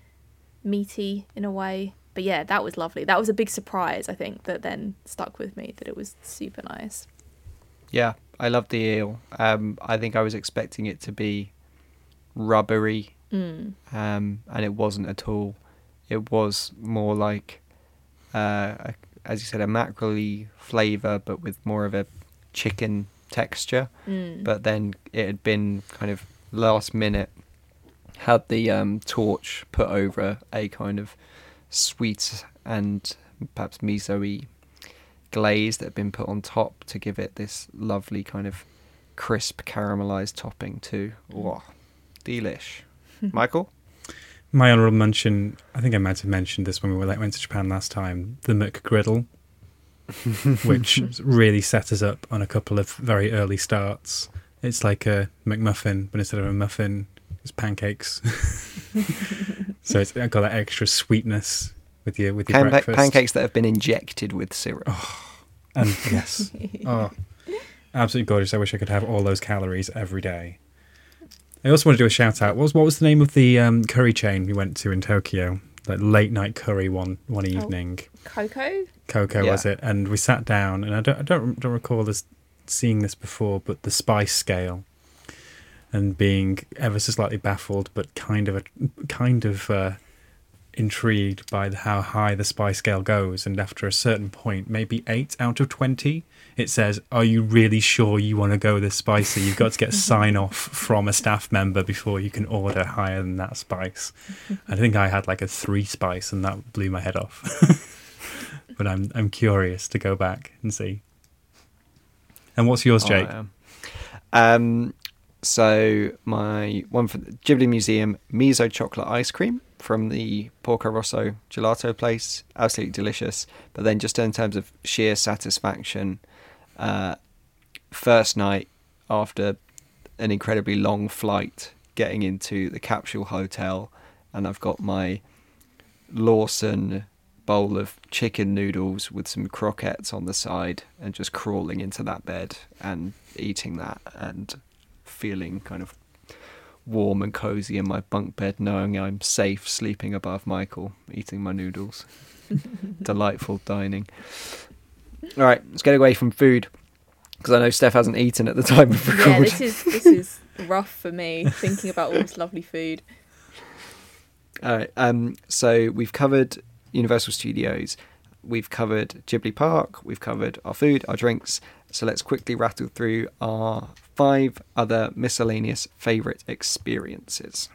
meaty in a way. But yeah, that was lovely. That was a big surprise, I think, that then stuck with me, that it was super nice.
Yeah, I loved the eel. Um, I think I was expecting it to be rubbery,
Mm.
um, and it wasn't at all. It was more like, uh, a, as you said, a mackerel-y flavour, but with more of a chicken texture.
Mm.
But then it had been kind of last minute, had the um, torch put over a kind of sweet and perhaps miso-y glaze that had been put on top to give it this lovely kind of crisp caramelized topping too. Wow, delish. Michael?
My honourable mention, I think I might have mentioned this when we went to Japan last time, the McGriddle, which really set us up on a couple of very early starts. It's like a McMuffin, but instead of a muffin, it's pancakes. So it's got that extra sweetness with your with your
Pan-
breakfast.
pancakes that have been injected with syrup.
And yes, oh, absolutely gorgeous. I wish I could have all those calories every day. I also want to do a shout out. What was what was the name of the um, curry chain we went to in Tokyo? Like late night curry one one evening.
Coco?
Coco
Yeah.
was it? And we sat down, and I don't I don't don't recall this seeing this before, but the spice scale, and being ever so slightly baffled, but kind of a, kind of uh, intrigued by the, how high the spice scale goes. And after a certain point, maybe eight out of twenty, it says, "Are you really sure you want to go this spicy? You've got to get a sign off from a staff member before you can order higher than that spice." I think I had like a three spice, and that blew my head off. But I'm I'm curious to go back and see. And what's yours, Jake?
Oh, I am. Um, so my one for the Ghibli Museum, miso chocolate ice cream from the Porco Rosso gelato place, absolutely delicious. But then just in terms of sheer satisfaction, uh, first night after an incredibly long flight, getting into the capsule hotel, and I've got my Lawson bowl of chicken noodles with some croquettes on the side, and just crawling into that bed and eating that and feeling kind of warm and cozy in my bunk bed, knowing I'm safe sleeping above Michael, eating my noodles. Delightful dining. All right, let's get away from food, because I know Steph hasn't eaten at the time of recording.
Yeah, this is this is rough for me, thinking about all this lovely food.
All right, um, so we've covered Universal Studios, we've covered Ghibli Park, we've covered our food, our drinks. So let's quickly rattle through our five other miscellaneous favourite experiences.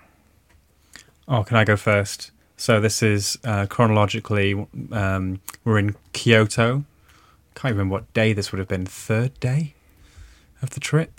Oh, can I go first? So this is uh, chronologically, um, we're in Kyoto. Can't remember what day this would have been, third day of the trip.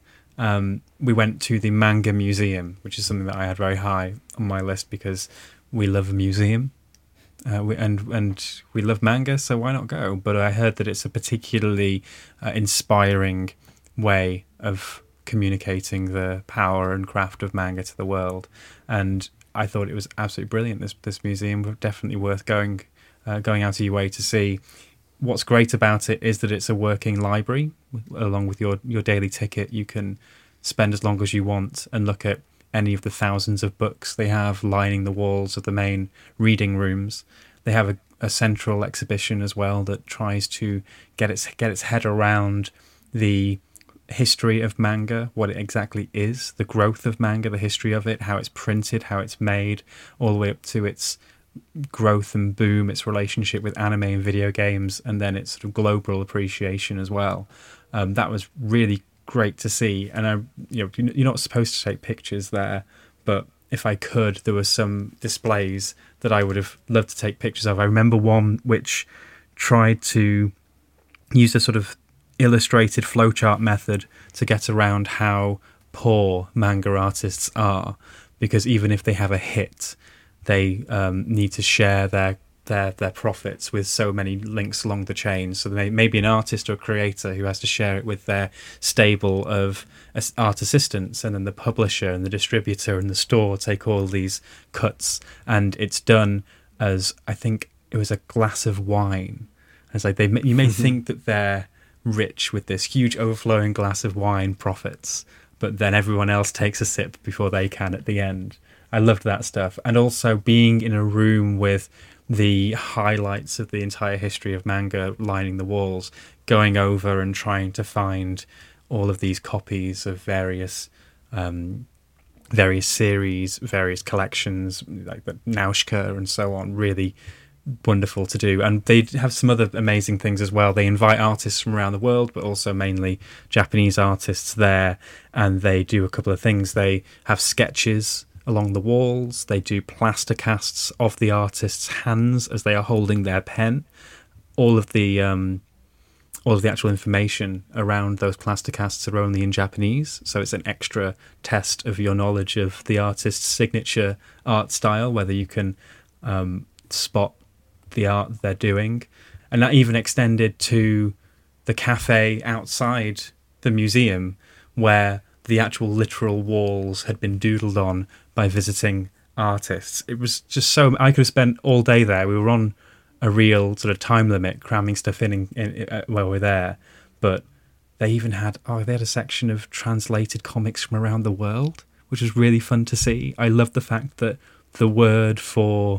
Um, we went to the Manga Museum, which is something that I had very high on my list because we love a museum. Uh, we, and and we love manga, so why not go? But I heard that it's a particularly uh, inspiring way of communicating the power and craft of manga to the world, and I thought it was absolutely brilliant. This this museum, definitely worth going uh, going out of your way to see. What's great about it is that it's a working library. Along with your your daily ticket, you can spend as long as you want and look at any of the thousands of books they have lining the walls of the main reading rooms. They have a, a central exhibition as well that tries to get its get its head around the history of manga, what it exactly is, the growth of manga, the history of it, how it's printed, how it's made, all the way up to its growth and boom, its relationship with anime and video games, and then its sort of global appreciation as well. Um, that was really great to see, and I, you know, you're not supposed to take pictures there, but if I could, there were some displays that I would have loved to take pictures of. I remember one which tried to use a sort of illustrated flowchart method to get around how poor manga artists are, because even if they have a hit, they um, need to share their their their profits with so many links along the chain. So they may be an artist or a creator who has to share it with their stable of art assistants, and then the publisher and the distributor and the store take all these cuts, and it's done as, I think it was a glass of wine. And it's like they you may think that they're rich with this huge overflowing glass of wine profits, but then everyone else takes a sip before they can at the end. I loved that stuff. And also being in a room with the highlights of the entire history of manga lining the walls, going over and trying to find all of these copies of various um, various series, various collections, like the Nausicaa and so on, really wonderful to do. And they have some other amazing things as well. They invite artists from around the world, but also mainly Japanese artists there, and they do a couple of things. They have sketches along the walls. They do plaster casts of the artists' hands as they are holding their pen. All of the um, all of the actual information around those plaster casts are only in Japanese, so it's an extra test of your knowledge of the artist's signature art style, whether you can um, spot the art they're doing. And that even extended to the cafe outside the museum, where the actual literal walls had been doodled on by visiting artists. It was just so... I could have spent all day there. We were on a real sort of time limit, cramming stuff in, in, in uh, while we're there. But they even had... Oh, they had a section of translated comics from around the world, which was really fun to see. I loved the fact that the word for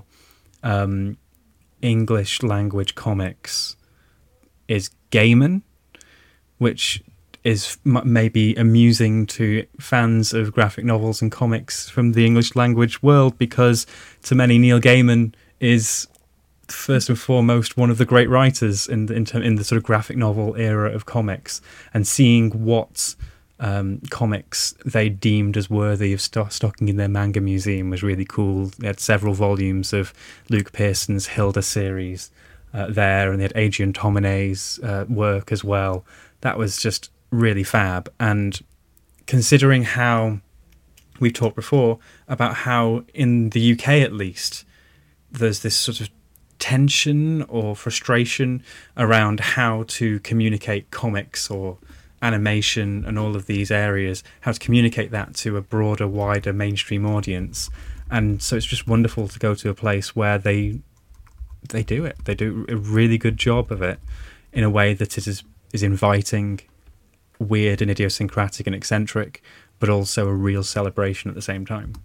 um, English language comics is gaiman, which is maybe amusing to fans of graphic novels and comics from the English language world, because to many Neil Gaiman is first and foremost one of the great writers in the, in, in the sort of graphic novel era of comics. And seeing what um, comics they deemed as worthy of st- stocking in their manga museum was really cool. They had several volumes of Luke Pearson's Hilda series uh, there, and they had Adrian Tomine's uh, work as well. That was just really fab. And considering how we've talked before about how in the U K at least there's this sort of tension or frustration around how to communicate comics or animation and all of these areas, how to communicate that to a broader, wider mainstream audience. And so it's just wonderful to go to a place where they they do it. They do a really good job of it in a way that is is inviting, weird and idiosyncratic and eccentric, but also a real celebration at the same time.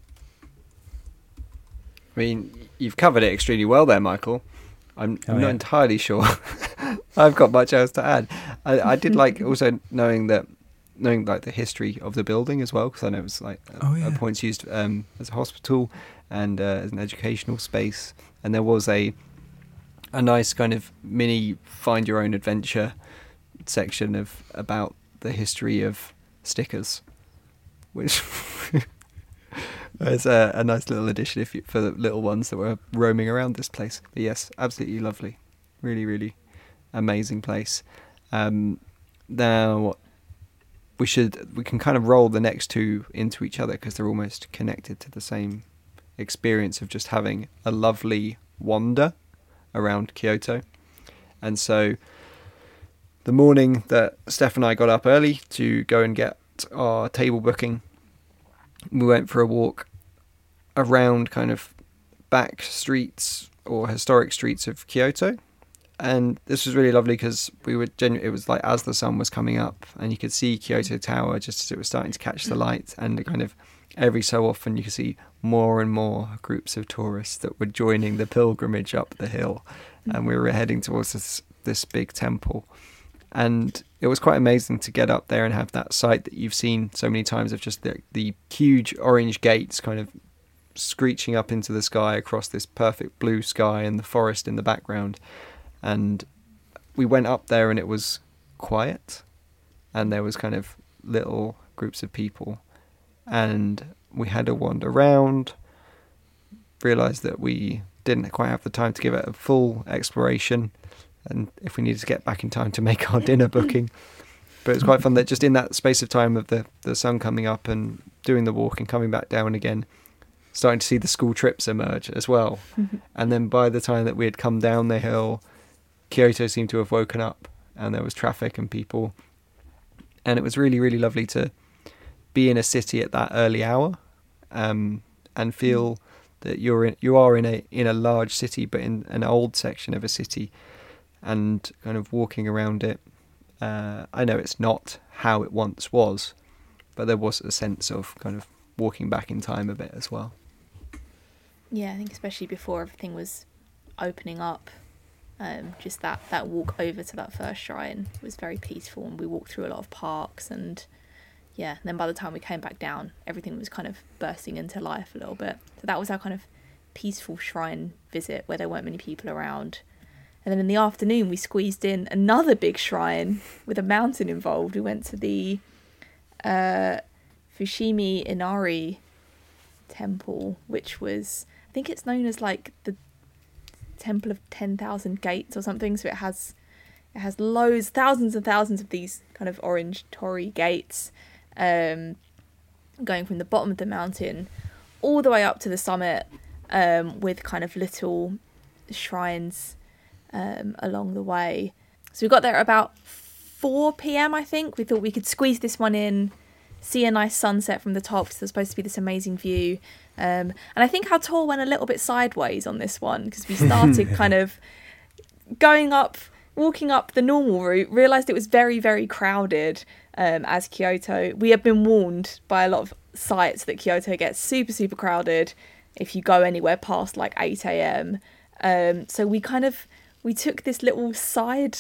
I mean, you've covered it extremely well there, Michael. I'm
Oh,
not
yeah.
entirely sure I've got much else to add. I, I did like also knowing that, knowing like the history of the building as well, because I know it was like
Oh, yeah.
at points used um, as a hospital and uh, as an educational space, and there was a a nice kind of mini find your own adventure section of about the history of stickers, which is a, a nice little addition if you, for the little ones that were roaming around this place. But yes, absolutely lovely, really, really amazing place. Um, now we should we can kind of roll the next two into each other because they're almost connected to the same experience of just having a lovely wander around Kyoto. And so the morning that Steph and I got up early to go and get our table booking, we went for a walk around kind of back streets or historic streets of Kyoto. And this was really lovely because we were genu- it was like as the sun was coming up and you could see Kyoto Tower just as it was starting to catch the light, and kind of every so often you could see more and more groups of tourists that were joining the pilgrimage up the hill, and we were heading towards this, this big temple. And it was quite amazing to get up there and have that sight that you've seen so many times of just the, the huge orange gates kind of screeching up into the sky across this perfect blue sky and the forest in the background. And we went up there and it was quiet, and there was kind of little groups of people, and we had a wander around, realised that we didn't quite have the time to give it a full exploration, and if we needed to get back in time to make our dinner booking. But it was quite fun that just in that space of time of the, the sun coming up and doing the walk and coming back down again, starting to see the school trips emerge as well. And then by the time that we had come down the hill, Kyoto seemed to have woken up and there was traffic and people. And it was really, really lovely to be in a city at that early hour, um, and feel that you're in, you are in a in a large city, but in an old section of a city, and kind of walking around it. Uh, I know it's not how it once was, but there was a sense of kind of walking back in time a bit as well.
Yeah, I think especially before everything was opening up, um, just that, that walk over to that first shrine was very peaceful, and we walked through a lot of parks, and yeah, and then by the time we came back down, everything was kind of bursting into life a little bit. So that was our kind of peaceful shrine visit where there weren't many people around. And then in the afternoon, we squeezed in another big shrine with a mountain involved. We went to the uh, Fushimi Inari temple, which was, I think it's known as like the Temple of ten thousand Gates or something. So it has it has loads, thousands and thousands of these kind of orange torii gates, um, going from the bottom of the mountain all the way up to the summit, um, with kind of little shrines um, along the way. So we got there at about four p.m. I think. We thought we could squeeze this one in, see a nice sunset from the top, because there's supposed to be this amazing view. Um, and I think our tour went a little bit sideways on this one, because we started kind of going up, walking up the normal route, realised it was very, very crowded, um, as Kyoto. We had been warned by a lot of sites that Kyoto gets super, super crowded if you go anywhere past like eight a.m. Um, so we kind of, we took this little side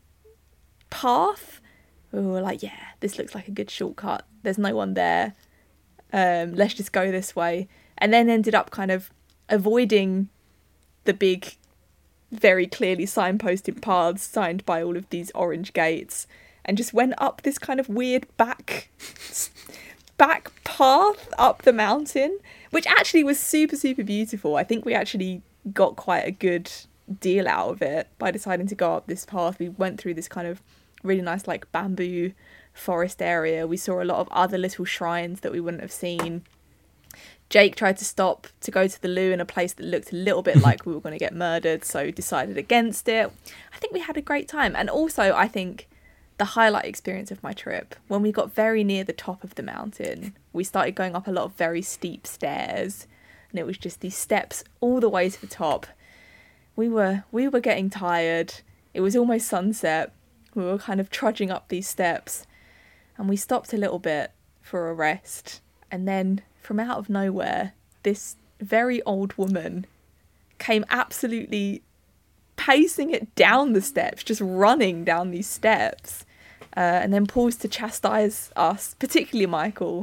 path. We were like, yeah, this looks like a good shortcut. There's no one there. Um, let's just go this way. And then ended up kind of avoiding the big, very clearly signposted paths signed by all of these orange gates, and just went up this kind of weird back back path up the mountain, which actually was super, super beautiful. I think we actually got quite a good deal out of it by deciding to go up this path. We went through this kind of really nice like bamboo forest area. We saw a lot of other little shrines that we wouldn't have seen. Jake tried to stop to go to the loo in a place that looked a little bit like we were going to get murdered, so decided against it. I think we had a great time. And also, I think the highlight experience of my trip, when we got very near the top of the mountain, we started going up a lot of very steep stairs, and it was just these steps all the way to the top. We were we were getting tired. It was almost sunset. We were kind of trudging up these steps, and we stopped a little bit for a rest, and then from out of nowhere, this very old woman came absolutely pacing it down the steps, just running down these steps, uh, and then paused to chastise us, particularly Michael.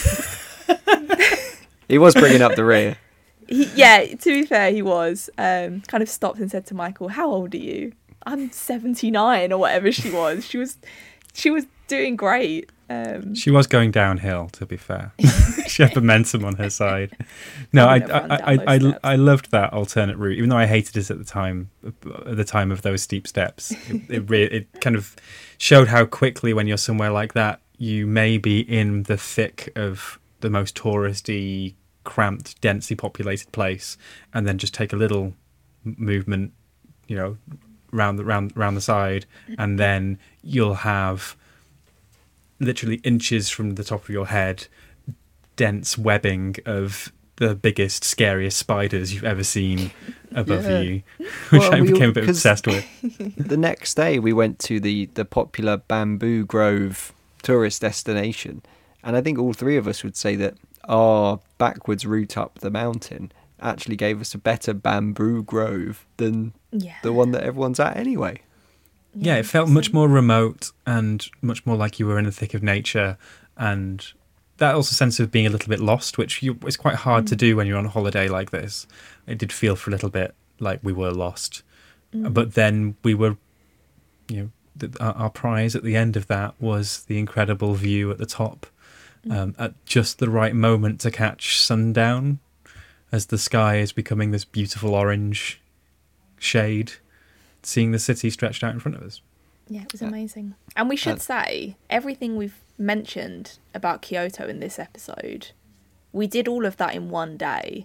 He was bringing up the rear.
He, yeah, to be fair, he was. Um, kind of stopped and said to Michael, "How old are you?" "I'm seventy-nine," or whatever she was. She was, she was doing great. Um,
she was going downhill, to be fair. She had momentum on her side. No, I I, I, I, I, I loved that alternate route, even though I hated it at the time. At the time of those steep steps, it it, re- it kind of showed how quickly, when you're somewhere like that, you may be in the thick of the most touristy, cramped, densely populated place, and then just take a little movement, you know, round the round round the side, and then you'll have literally inches from the top of your head dense webbing of the biggest, scariest spiders you've ever seen above
Yeah.
you, which
Well,
I
we
became
all-
a bit
'cause
obsessed with.
The next day, we went to the, the popular Bamboo Grove tourist destination. And I think all three of us would say that our backwards route up the mountain actually gave us a better Bamboo Grove than
yeah.
the one that everyone's at anyway.
Yeah, it felt much more remote and much more like you were in the thick of nature, and that also sense of being a little bit lost, which you, is quite hard mm. to do when you're on a holiday like this. It did feel for a little bit like we were lost, mm. but then we were, you know, the, our, our prize at the end of that was the incredible view at the top, mm. um, at just the right moment to catch sundown, as the sky is becoming this beautiful orange shade, seeing the city stretched out in front of us.
Yeah, it was amazing. And we should
Uh,
say, everything we've mentioned about Kyoto in this episode, we did all of that in one day.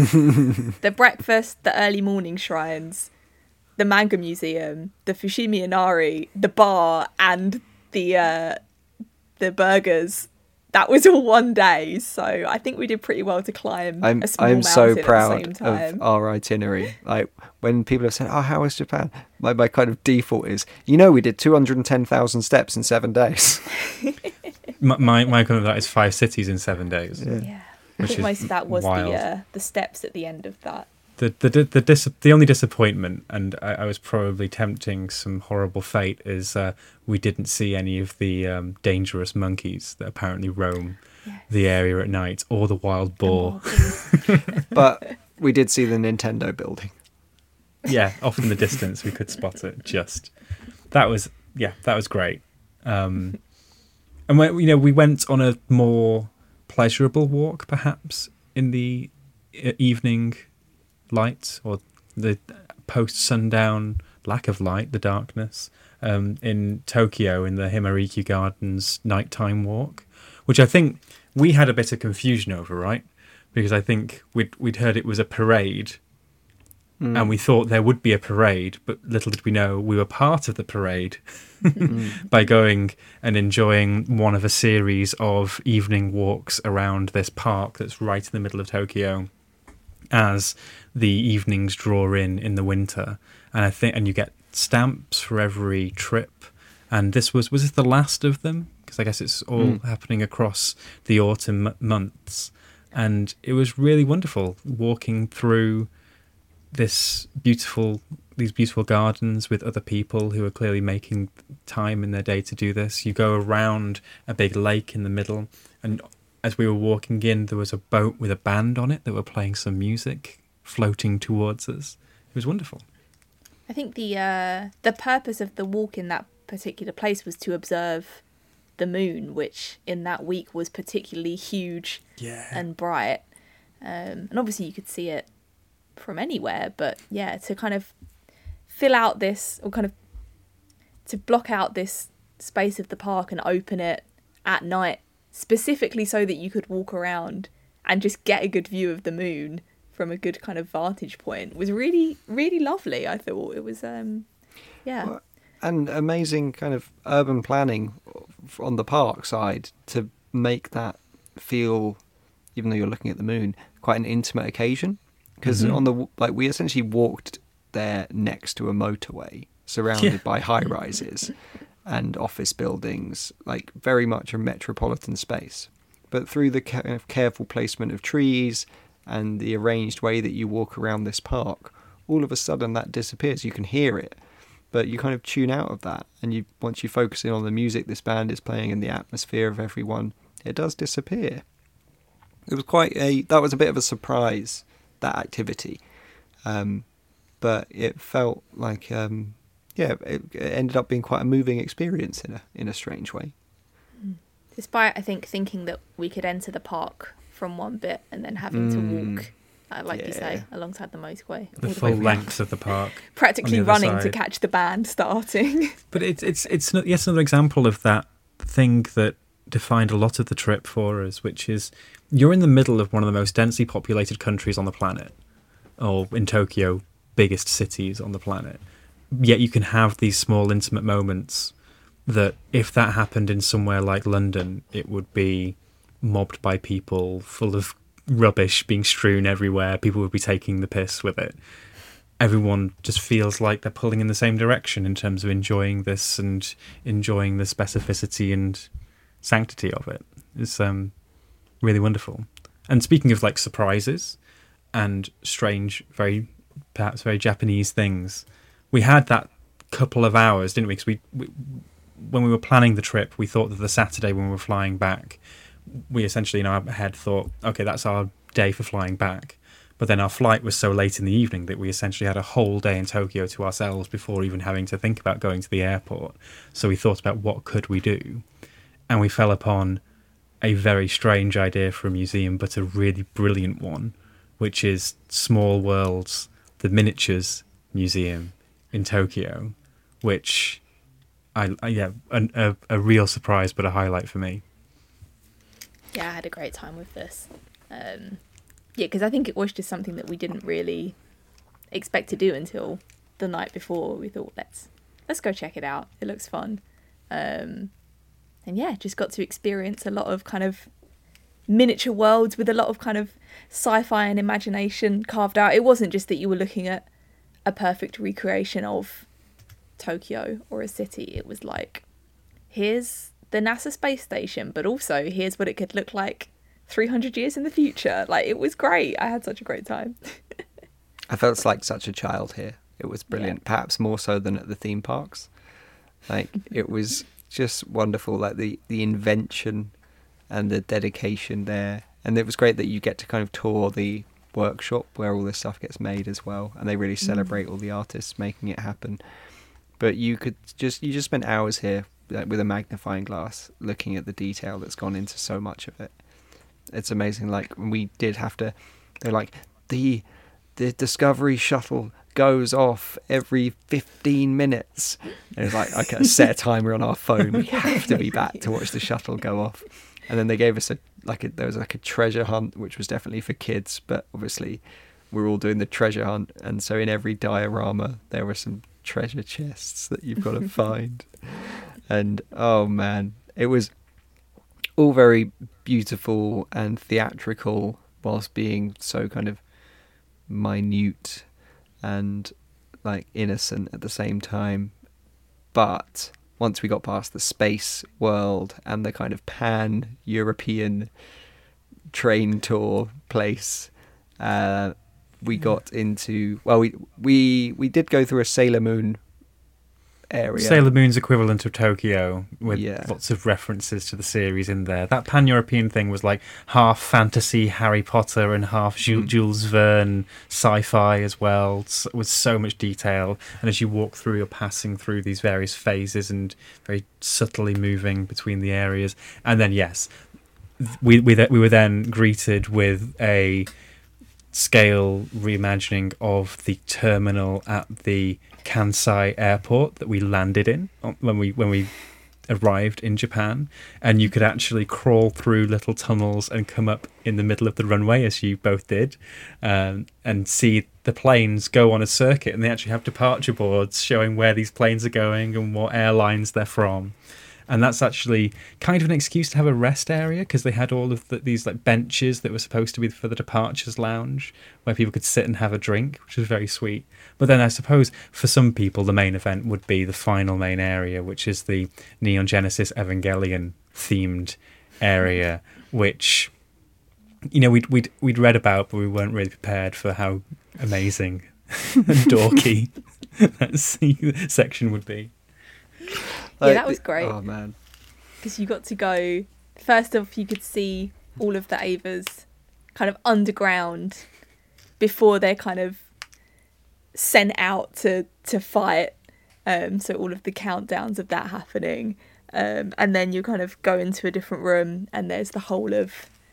The breakfast, the early morning shrines, the manga museum, the Fushimi Inari, the bar, and the uh, the burgers. That was all one day, so I think we did pretty well to climb
I'm
a small
I'm
mountain
so
at the
proud
same time.
of our itinerary. Like when people have said, "Oh, how was Japan?" My my kind of default is, you know, we did two hundred ten thousand steps in seven days.
My my, my kind of that is five cities in seven days.
Yeah.
Yeah, I
Which
think
is
most of that was
wild.
the uh, the steps at the end of that.
The the the the, dis- the only disappointment, and I, I was probably tempting some horrible fate, is uh, we didn't see any of the um, dangerous monkeys that apparently roam
Yes.
the area at night, or the wild boar.
But we did see the Nintendo building.
Yeah, off in the distance we could spot it. Just that was yeah, that was great. Um, and when, you know, we went on a more pleasurable walk, perhaps in the uh, evening light, or the post sundown lack of light, the darkness, um, in Tokyo in the Himariku Gardens nighttime walk, which I think we had a bit of confusion over, right? Because I think we'd we'd heard it was a parade. Mm. And we thought there would be a parade, but little did we know we were part of the parade mm. by going and enjoying one of a series of evening walks around this park that's right in the middle of Tokyo as the evenings draw in in the winter. And I think, and you get stamps for every trip. And this was, was this the last of them? Because I guess it's all mm. happening across the autumn months. And it was really wonderful walking through this beautiful, these beautiful gardens with other people who are clearly making time in their day to do this. You go around a big lake in the middle, and as we were walking in, there was a boat with a band on it that were playing some music floating towards us. It was wonderful.
I think the uh, the purpose of the walk in that particular place was to observe the moon, which in that week was particularly huge
yeah.
and bright. Um, and obviously you could see it from anywhere, but yeah, to kind of fill out this, or kind of to block out this space of the park and open it at night, specifically so that you could walk around and just get a good view of the moon from a good kind of vantage point, was really, really lovely. I thought it was, um, yeah.
Well, and amazing kind of urban planning on the park side to make that feel, even though you're looking at the moon, quite an intimate occasion. Because mm-hmm. on the like, we essentially walked there next to a motorway, surrounded yeah. by high rises and office buildings, like very much a metropolitan space. But through the kind of careful placement of trees and the arranged way that you walk around this park, all of a sudden that disappears. You can hear it, but you kind of tune out of that. And you once you focus in on the music this band is playing and the atmosphere of everyone, it does disappear. It was quite a, that was a bit of a surprise, that activity. Um, but it felt like, um, yeah, it, it ended up being quite a moving experience in a in a strange way.
Despite, I think, thinking that we could enter the park from one bit and then having mm, to walk, uh, like yeah. you say, alongside the motorway.
The full the length of the park.
Practically running side. to catch the band starting.
But it's, it's, it's not, yes, another example of that thing that defined a lot of the trip for us, which is you're in the middle of one of the most densely populated countries on the planet, or in Tokyo, biggest cities on the planet. Yet you can have these small, intimate moments that if that happened in somewhere like London, it would be mobbed by people, full of rubbish being strewn everywhere. People would be taking the piss with it. Everyone just feels like they're pulling in the same direction in terms of enjoying this and enjoying the specificity and sanctity of it. It's um, really wonderful. And speaking of like surprises and strange, very perhaps very Japanese things, we had that couple of hours, didn't we? Because we, we, when we were planning the trip, we thought that the Saturday when we were flying back, we essentially in our head thought, okay, that's our day for flying back. But then our flight was so late in the evening that we essentially had a whole day in Tokyo to ourselves before even having to think about going to the airport. So we thought about what could we do. And we fell upon a very strange idea for a museum, but a really brilliant one, which is Small Worlds, the Miniatures Museum in Tokyo, which, I, I yeah, a, a, a real surprise, but a highlight for me.
Yeah, I had a great time with this. Um, yeah, because I think it was just something that we didn't really expect to do until the night before. We thought, let's let's go check it out. It looks fun. Um, and yeah, just got to experience a lot of kind of miniature worlds with a lot of kind of sci-fi and imagination carved out. It wasn't just that you were looking at a perfect recreation of Tokyo or a city. It was like, here's the NASA space station, but also here's what it could look like three hundred years in the future. Like, it was great. I had such a great time.
I felt like such a child here. It was brilliant, yeah. Perhaps more so than at the theme parks. Like, it was just wonderful, like the, the invention and the dedication there. And it was great that you get to kind of tour the workshop where all this stuff gets made as well. And they really celebrate mm. all the artists making it happen. But you could just, you just spent hours here like, with a magnifying glass looking at the detail that's gone into so much of it. It's amazing. Like, we did have to, they're like, the the Discovery shuttle goes off every fifteen minutes. And it's like, okay, set a timer on our phone. We have to be back to watch the shuttle go off. And then they gave us a, like a, there was like a treasure hunt, which was definitely for kids, but obviously we're all doing the treasure hunt. And so in every diorama, there were some treasure chests that you've got to find. And oh man, it was all very beautiful and theatrical whilst being so kind of minute and like innocent at the same time. But once we got past the space world and the kind of pan-European train tour place, uh, we got into, well, we we we did go through a Sailor Moon area.
Sailor Moon's equivalent of Tokyo, with
yeah.
lots of references to the series in there. That pan-European thing was like half fantasy Harry Potter and half mm. Jules Verne sci-fi as well, with so much detail. And as you walk through, you're passing through these various phases and very subtly moving between the areas. And then, yes, we we, we were then greeted with a scale reimagining of the terminal at the Kansai airport that we landed in when we when we arrived in Japan, and you could actually crawl through little tunnels and come up in the middle of the runway, as you both did, um, and see the planes go on a circuit, and they actually have departure boards showing where these planes are going and what airlines they're from. And that's actually kind of an excuse to have a rest area, because they had all of the, these like benches that were supposed to be for the departures lounge, where people could sit and have a drink, which was very sweet. But then I suppose for some people the main event would be the final main area, which is the Neon Genesis Evangelion themed area, which, you know, we'd we'd we'd read about, but we weren't really prepared for how amazing and dorky that section would be.
Like, yeah, that was great.
Oh, man.
Because you got to go... First off, you could see all of the Avas kind of underground before they're kind of sent out to, to fight. Um, so all of the countdowns of that happening. Um, and then you kind of go into a different room and there's the whole of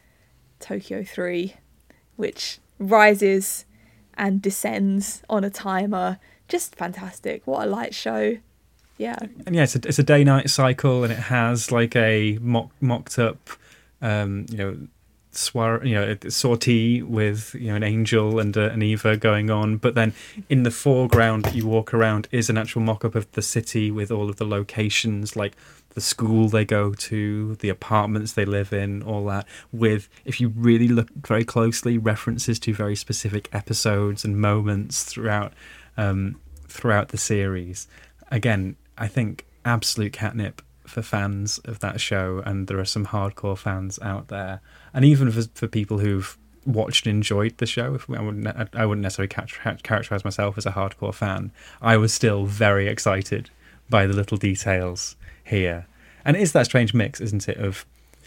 Tokyo three, which rises and descends on a timer. Just fantastic. What a light show. Yeah.
And yeah, it's a, it's a day-night cycle, and it has like a mock, mocked up, um, you know, swar, you know, sortie with, you know, an angel and uh, an Eva going on. But then in the foreground that you walk around is an actual mock-up of the city with all of the locations, like the school they go to, the apartments they live in, all that. With, if you really look very closely, references to very specific episodes and moments throughout, um, throughout the series. Again, I think absolute catnip for fans of that show, and there are some hardcore fans out there, and even for, for people who've watched and enjoyed the show. If I wouldn't, I wouldn't necessarily characterize myself as a hardcore fan. I was still very excited by the little details here, and it is that strange mix, isn't it, of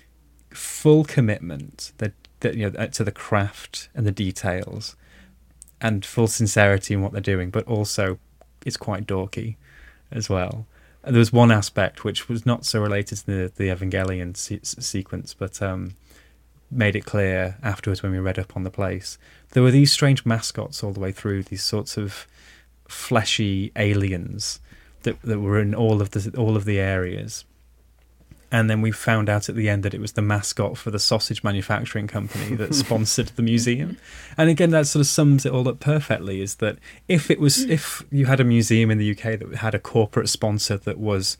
full commitment that, that you know to the craft and the details, and full sincerity in what they're doing, but also it's quite dorky as well. And there was one aspect which was not so related to the, the Evangelion se- sequence, but um, made it clear afterwards when we read up on the place. There were these strange mascots all the way through, these sorts of fleshy aliens that that were in all of the all of the areas. And then we found out at the end that it was the mascot for the sausage manufacturing company that sponsored the museum. And again, that sort of sums it all up perfectly, is that if it was, if you had a museum in the U K that had a corporate sponsor that was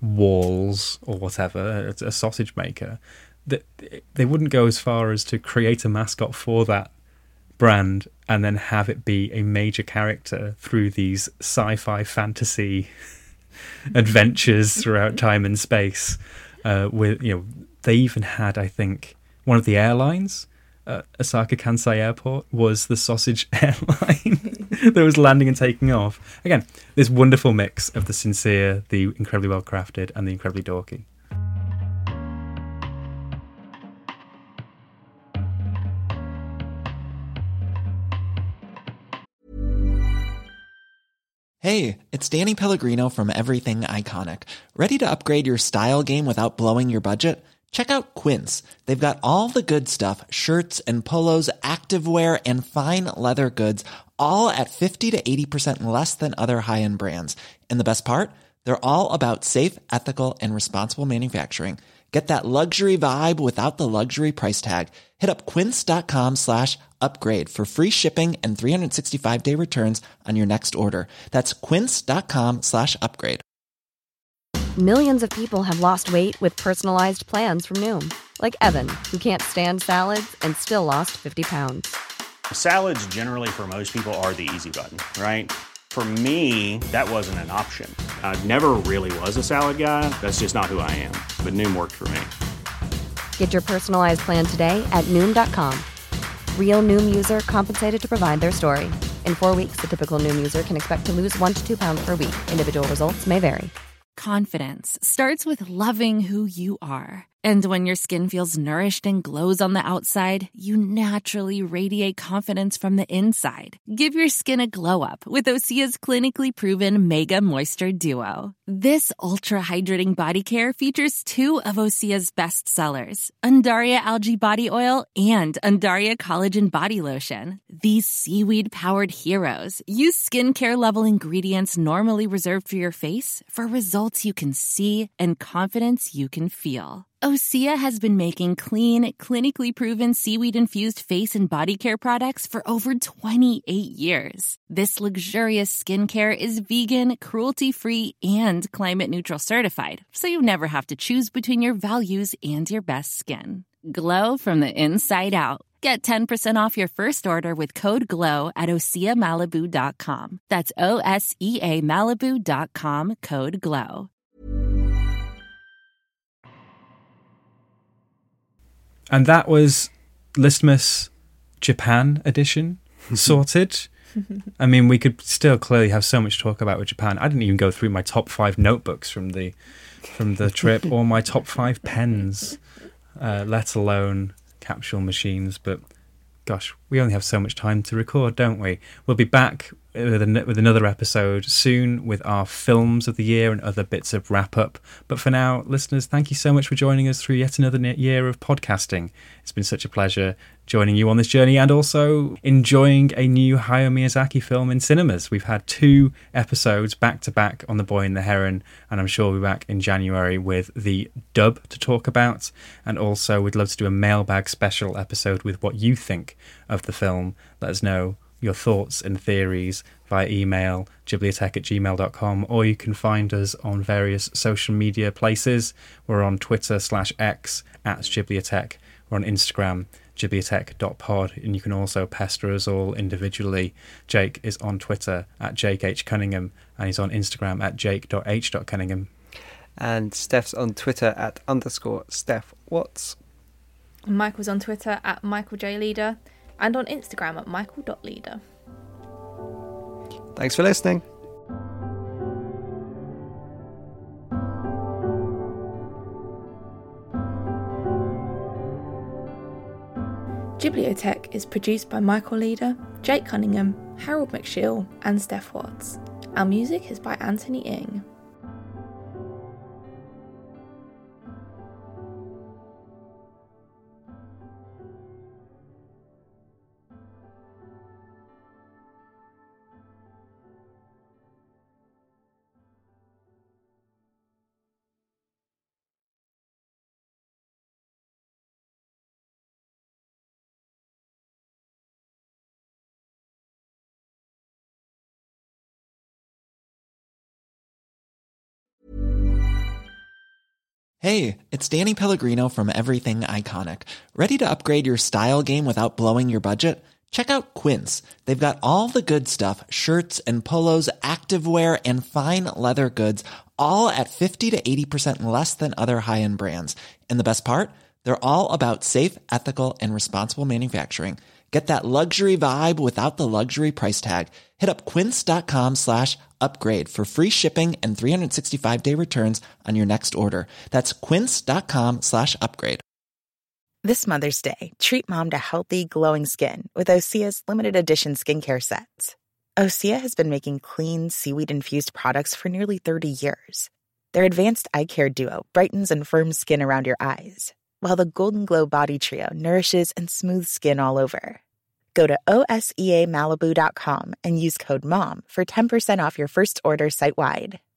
Walls or whatever, a sausage maker, that they wouldn't go as far as to create a mascot for that brand and then have it be a major character through these sci-fi fantasy adventures throughout time and space. Uh, with, you know, they even had, I think, one of the airlines at Osaka Kansai Airport was the sausage airline that was landing and taking off. Again, this wonderful mix of the sincere, the incredibly well crafted, and the incredibly dorky.
Hey, it's Danny Pellegrino from Everything Iconic. Ready to upgrade your style game without blowing your budget? Check out Quince. They've got all the good stuff, shirts and polos, activewear, and fine leather goods, all at fifty to eighty percent less than other high-end brands. And the best part? They're all about safe, ethical, and responsible manufacturing. Get that luxury vibe without the luxury price tag. Hit up quince.com slash upgrade for free shipping and three sixty-five day returns on your next order. That's quince.com slash upgrade.
Millions of people have lost weight with personalized plans from Noom. Like Evan, who can't stand salads and still lost fifty pounds.
Salads generally for most people are the easy button, right? For me, that wasn't an option. I never really was a salad guy. That's just not who I am. But Noom worked for me.
Get your personalized plan today at Noom dot com. Real Noom user compensated to provide their story. In four weeks, the typical Noom user can expect to lose one to two pounds per week. Individual results may vary.
Confidence starts with loving who you are. And when your skin feels nourished and glows on the outside, you naturally radiate confidence from the inside. Give your skin a glow up with Osea's clinically proven Mega Moisture Duo. This ultra-hydrating body care features two of Osea's best sellers, Undaria Algae Body Oil and Undaria Collagen Body Lotion. These seaweed-powered heroes use skincare-level ingredients normally reserved for your face for results you can see and confidence you can feel. Osea has been making clean, clinically proven seaweed-infused face and body care products for over twenty-eight years. This luxurious skincare is vegan, cruelty-free, and climate-neutral certified, so you never have to choose between your values and your best skin. Glow from the inside out. Get ten percent off your first order with code GLOW at osea malibu dot com. That's O S E A Malibu dot com, code GLOW.
And that was Listmas Japan edition sorted. I mean, we could still clearly have so much to talk about with Japan. I didn't even go through my top five notebooks from the from the trip or my top five pens, uh, let alone capsule machines. But gosh, we only have so much time to record, don't we? We'll be back with, an, with another episode soon with our films of the year and other bits of wrap up. But for now, listeners, thank you so much for joining us through yet another year of podcasting. It's been such a pleasure joining you on this journey and also enjoying a new Hayao Miyazaki film in cinemas. We've had two episodes back to back on The Boy and the Heron, and I'm sure we'll be back in January with the dub to talk about. And also we'd love to do a mailbag special episode with what you think of the film. Let us know your thoughts and theories via email, ghibliotech at gmail dot com, or you can find us on various social media places. We're on Twitter slash X at Ghibliotech. We're on Instagram, ghibliotech dot pod, and you can also pester us all individually. Jake is on Twitter at Jake H. Cunningham, and he's on Instagram at jake dot h dot cunningham.
And Steph's on Twitter at underscore Steph Watts.
Michael's on Twitter at Michael J. Leader, and on Instagram at michael dot leader.
Thanks for listening.
Ghibliotech is produced by Michael Leader, Jake Cunningham, Harold McShill, and Steph Watts. Our music is by Anthony Ing.
Hey, it's Danny Pellegrino from Everything Iconic. Ready to upgrade your style game without blowing your budget? Check out Quince. They've got all the good stuff, shirts and polos, activewear, and fine leather goods, all at fifty to eighty percent less than other high-end brands. And the best part? They're all about safe, ethical, and responsible manufacturing. Get that luxury vibe without the luxury price tag. Hit up quince.com slash upgrade for free shipping and three sixty-five day returns on your next order. That's quince.com slash upgrade.
This Mother's Day, treat mom to healthy, glowing skin with Osea's limited edition skincare sets. Osea has been making clean, seaweed-infused products for nearly thirty years. Their advanced eye care duo brightens and firms skin around your eyes, while the Golden Glow Body Trio nourishes and smooths skin all over. Go to O S E A Malibu dot com and use code MOM for ten percent off your first order site-wide.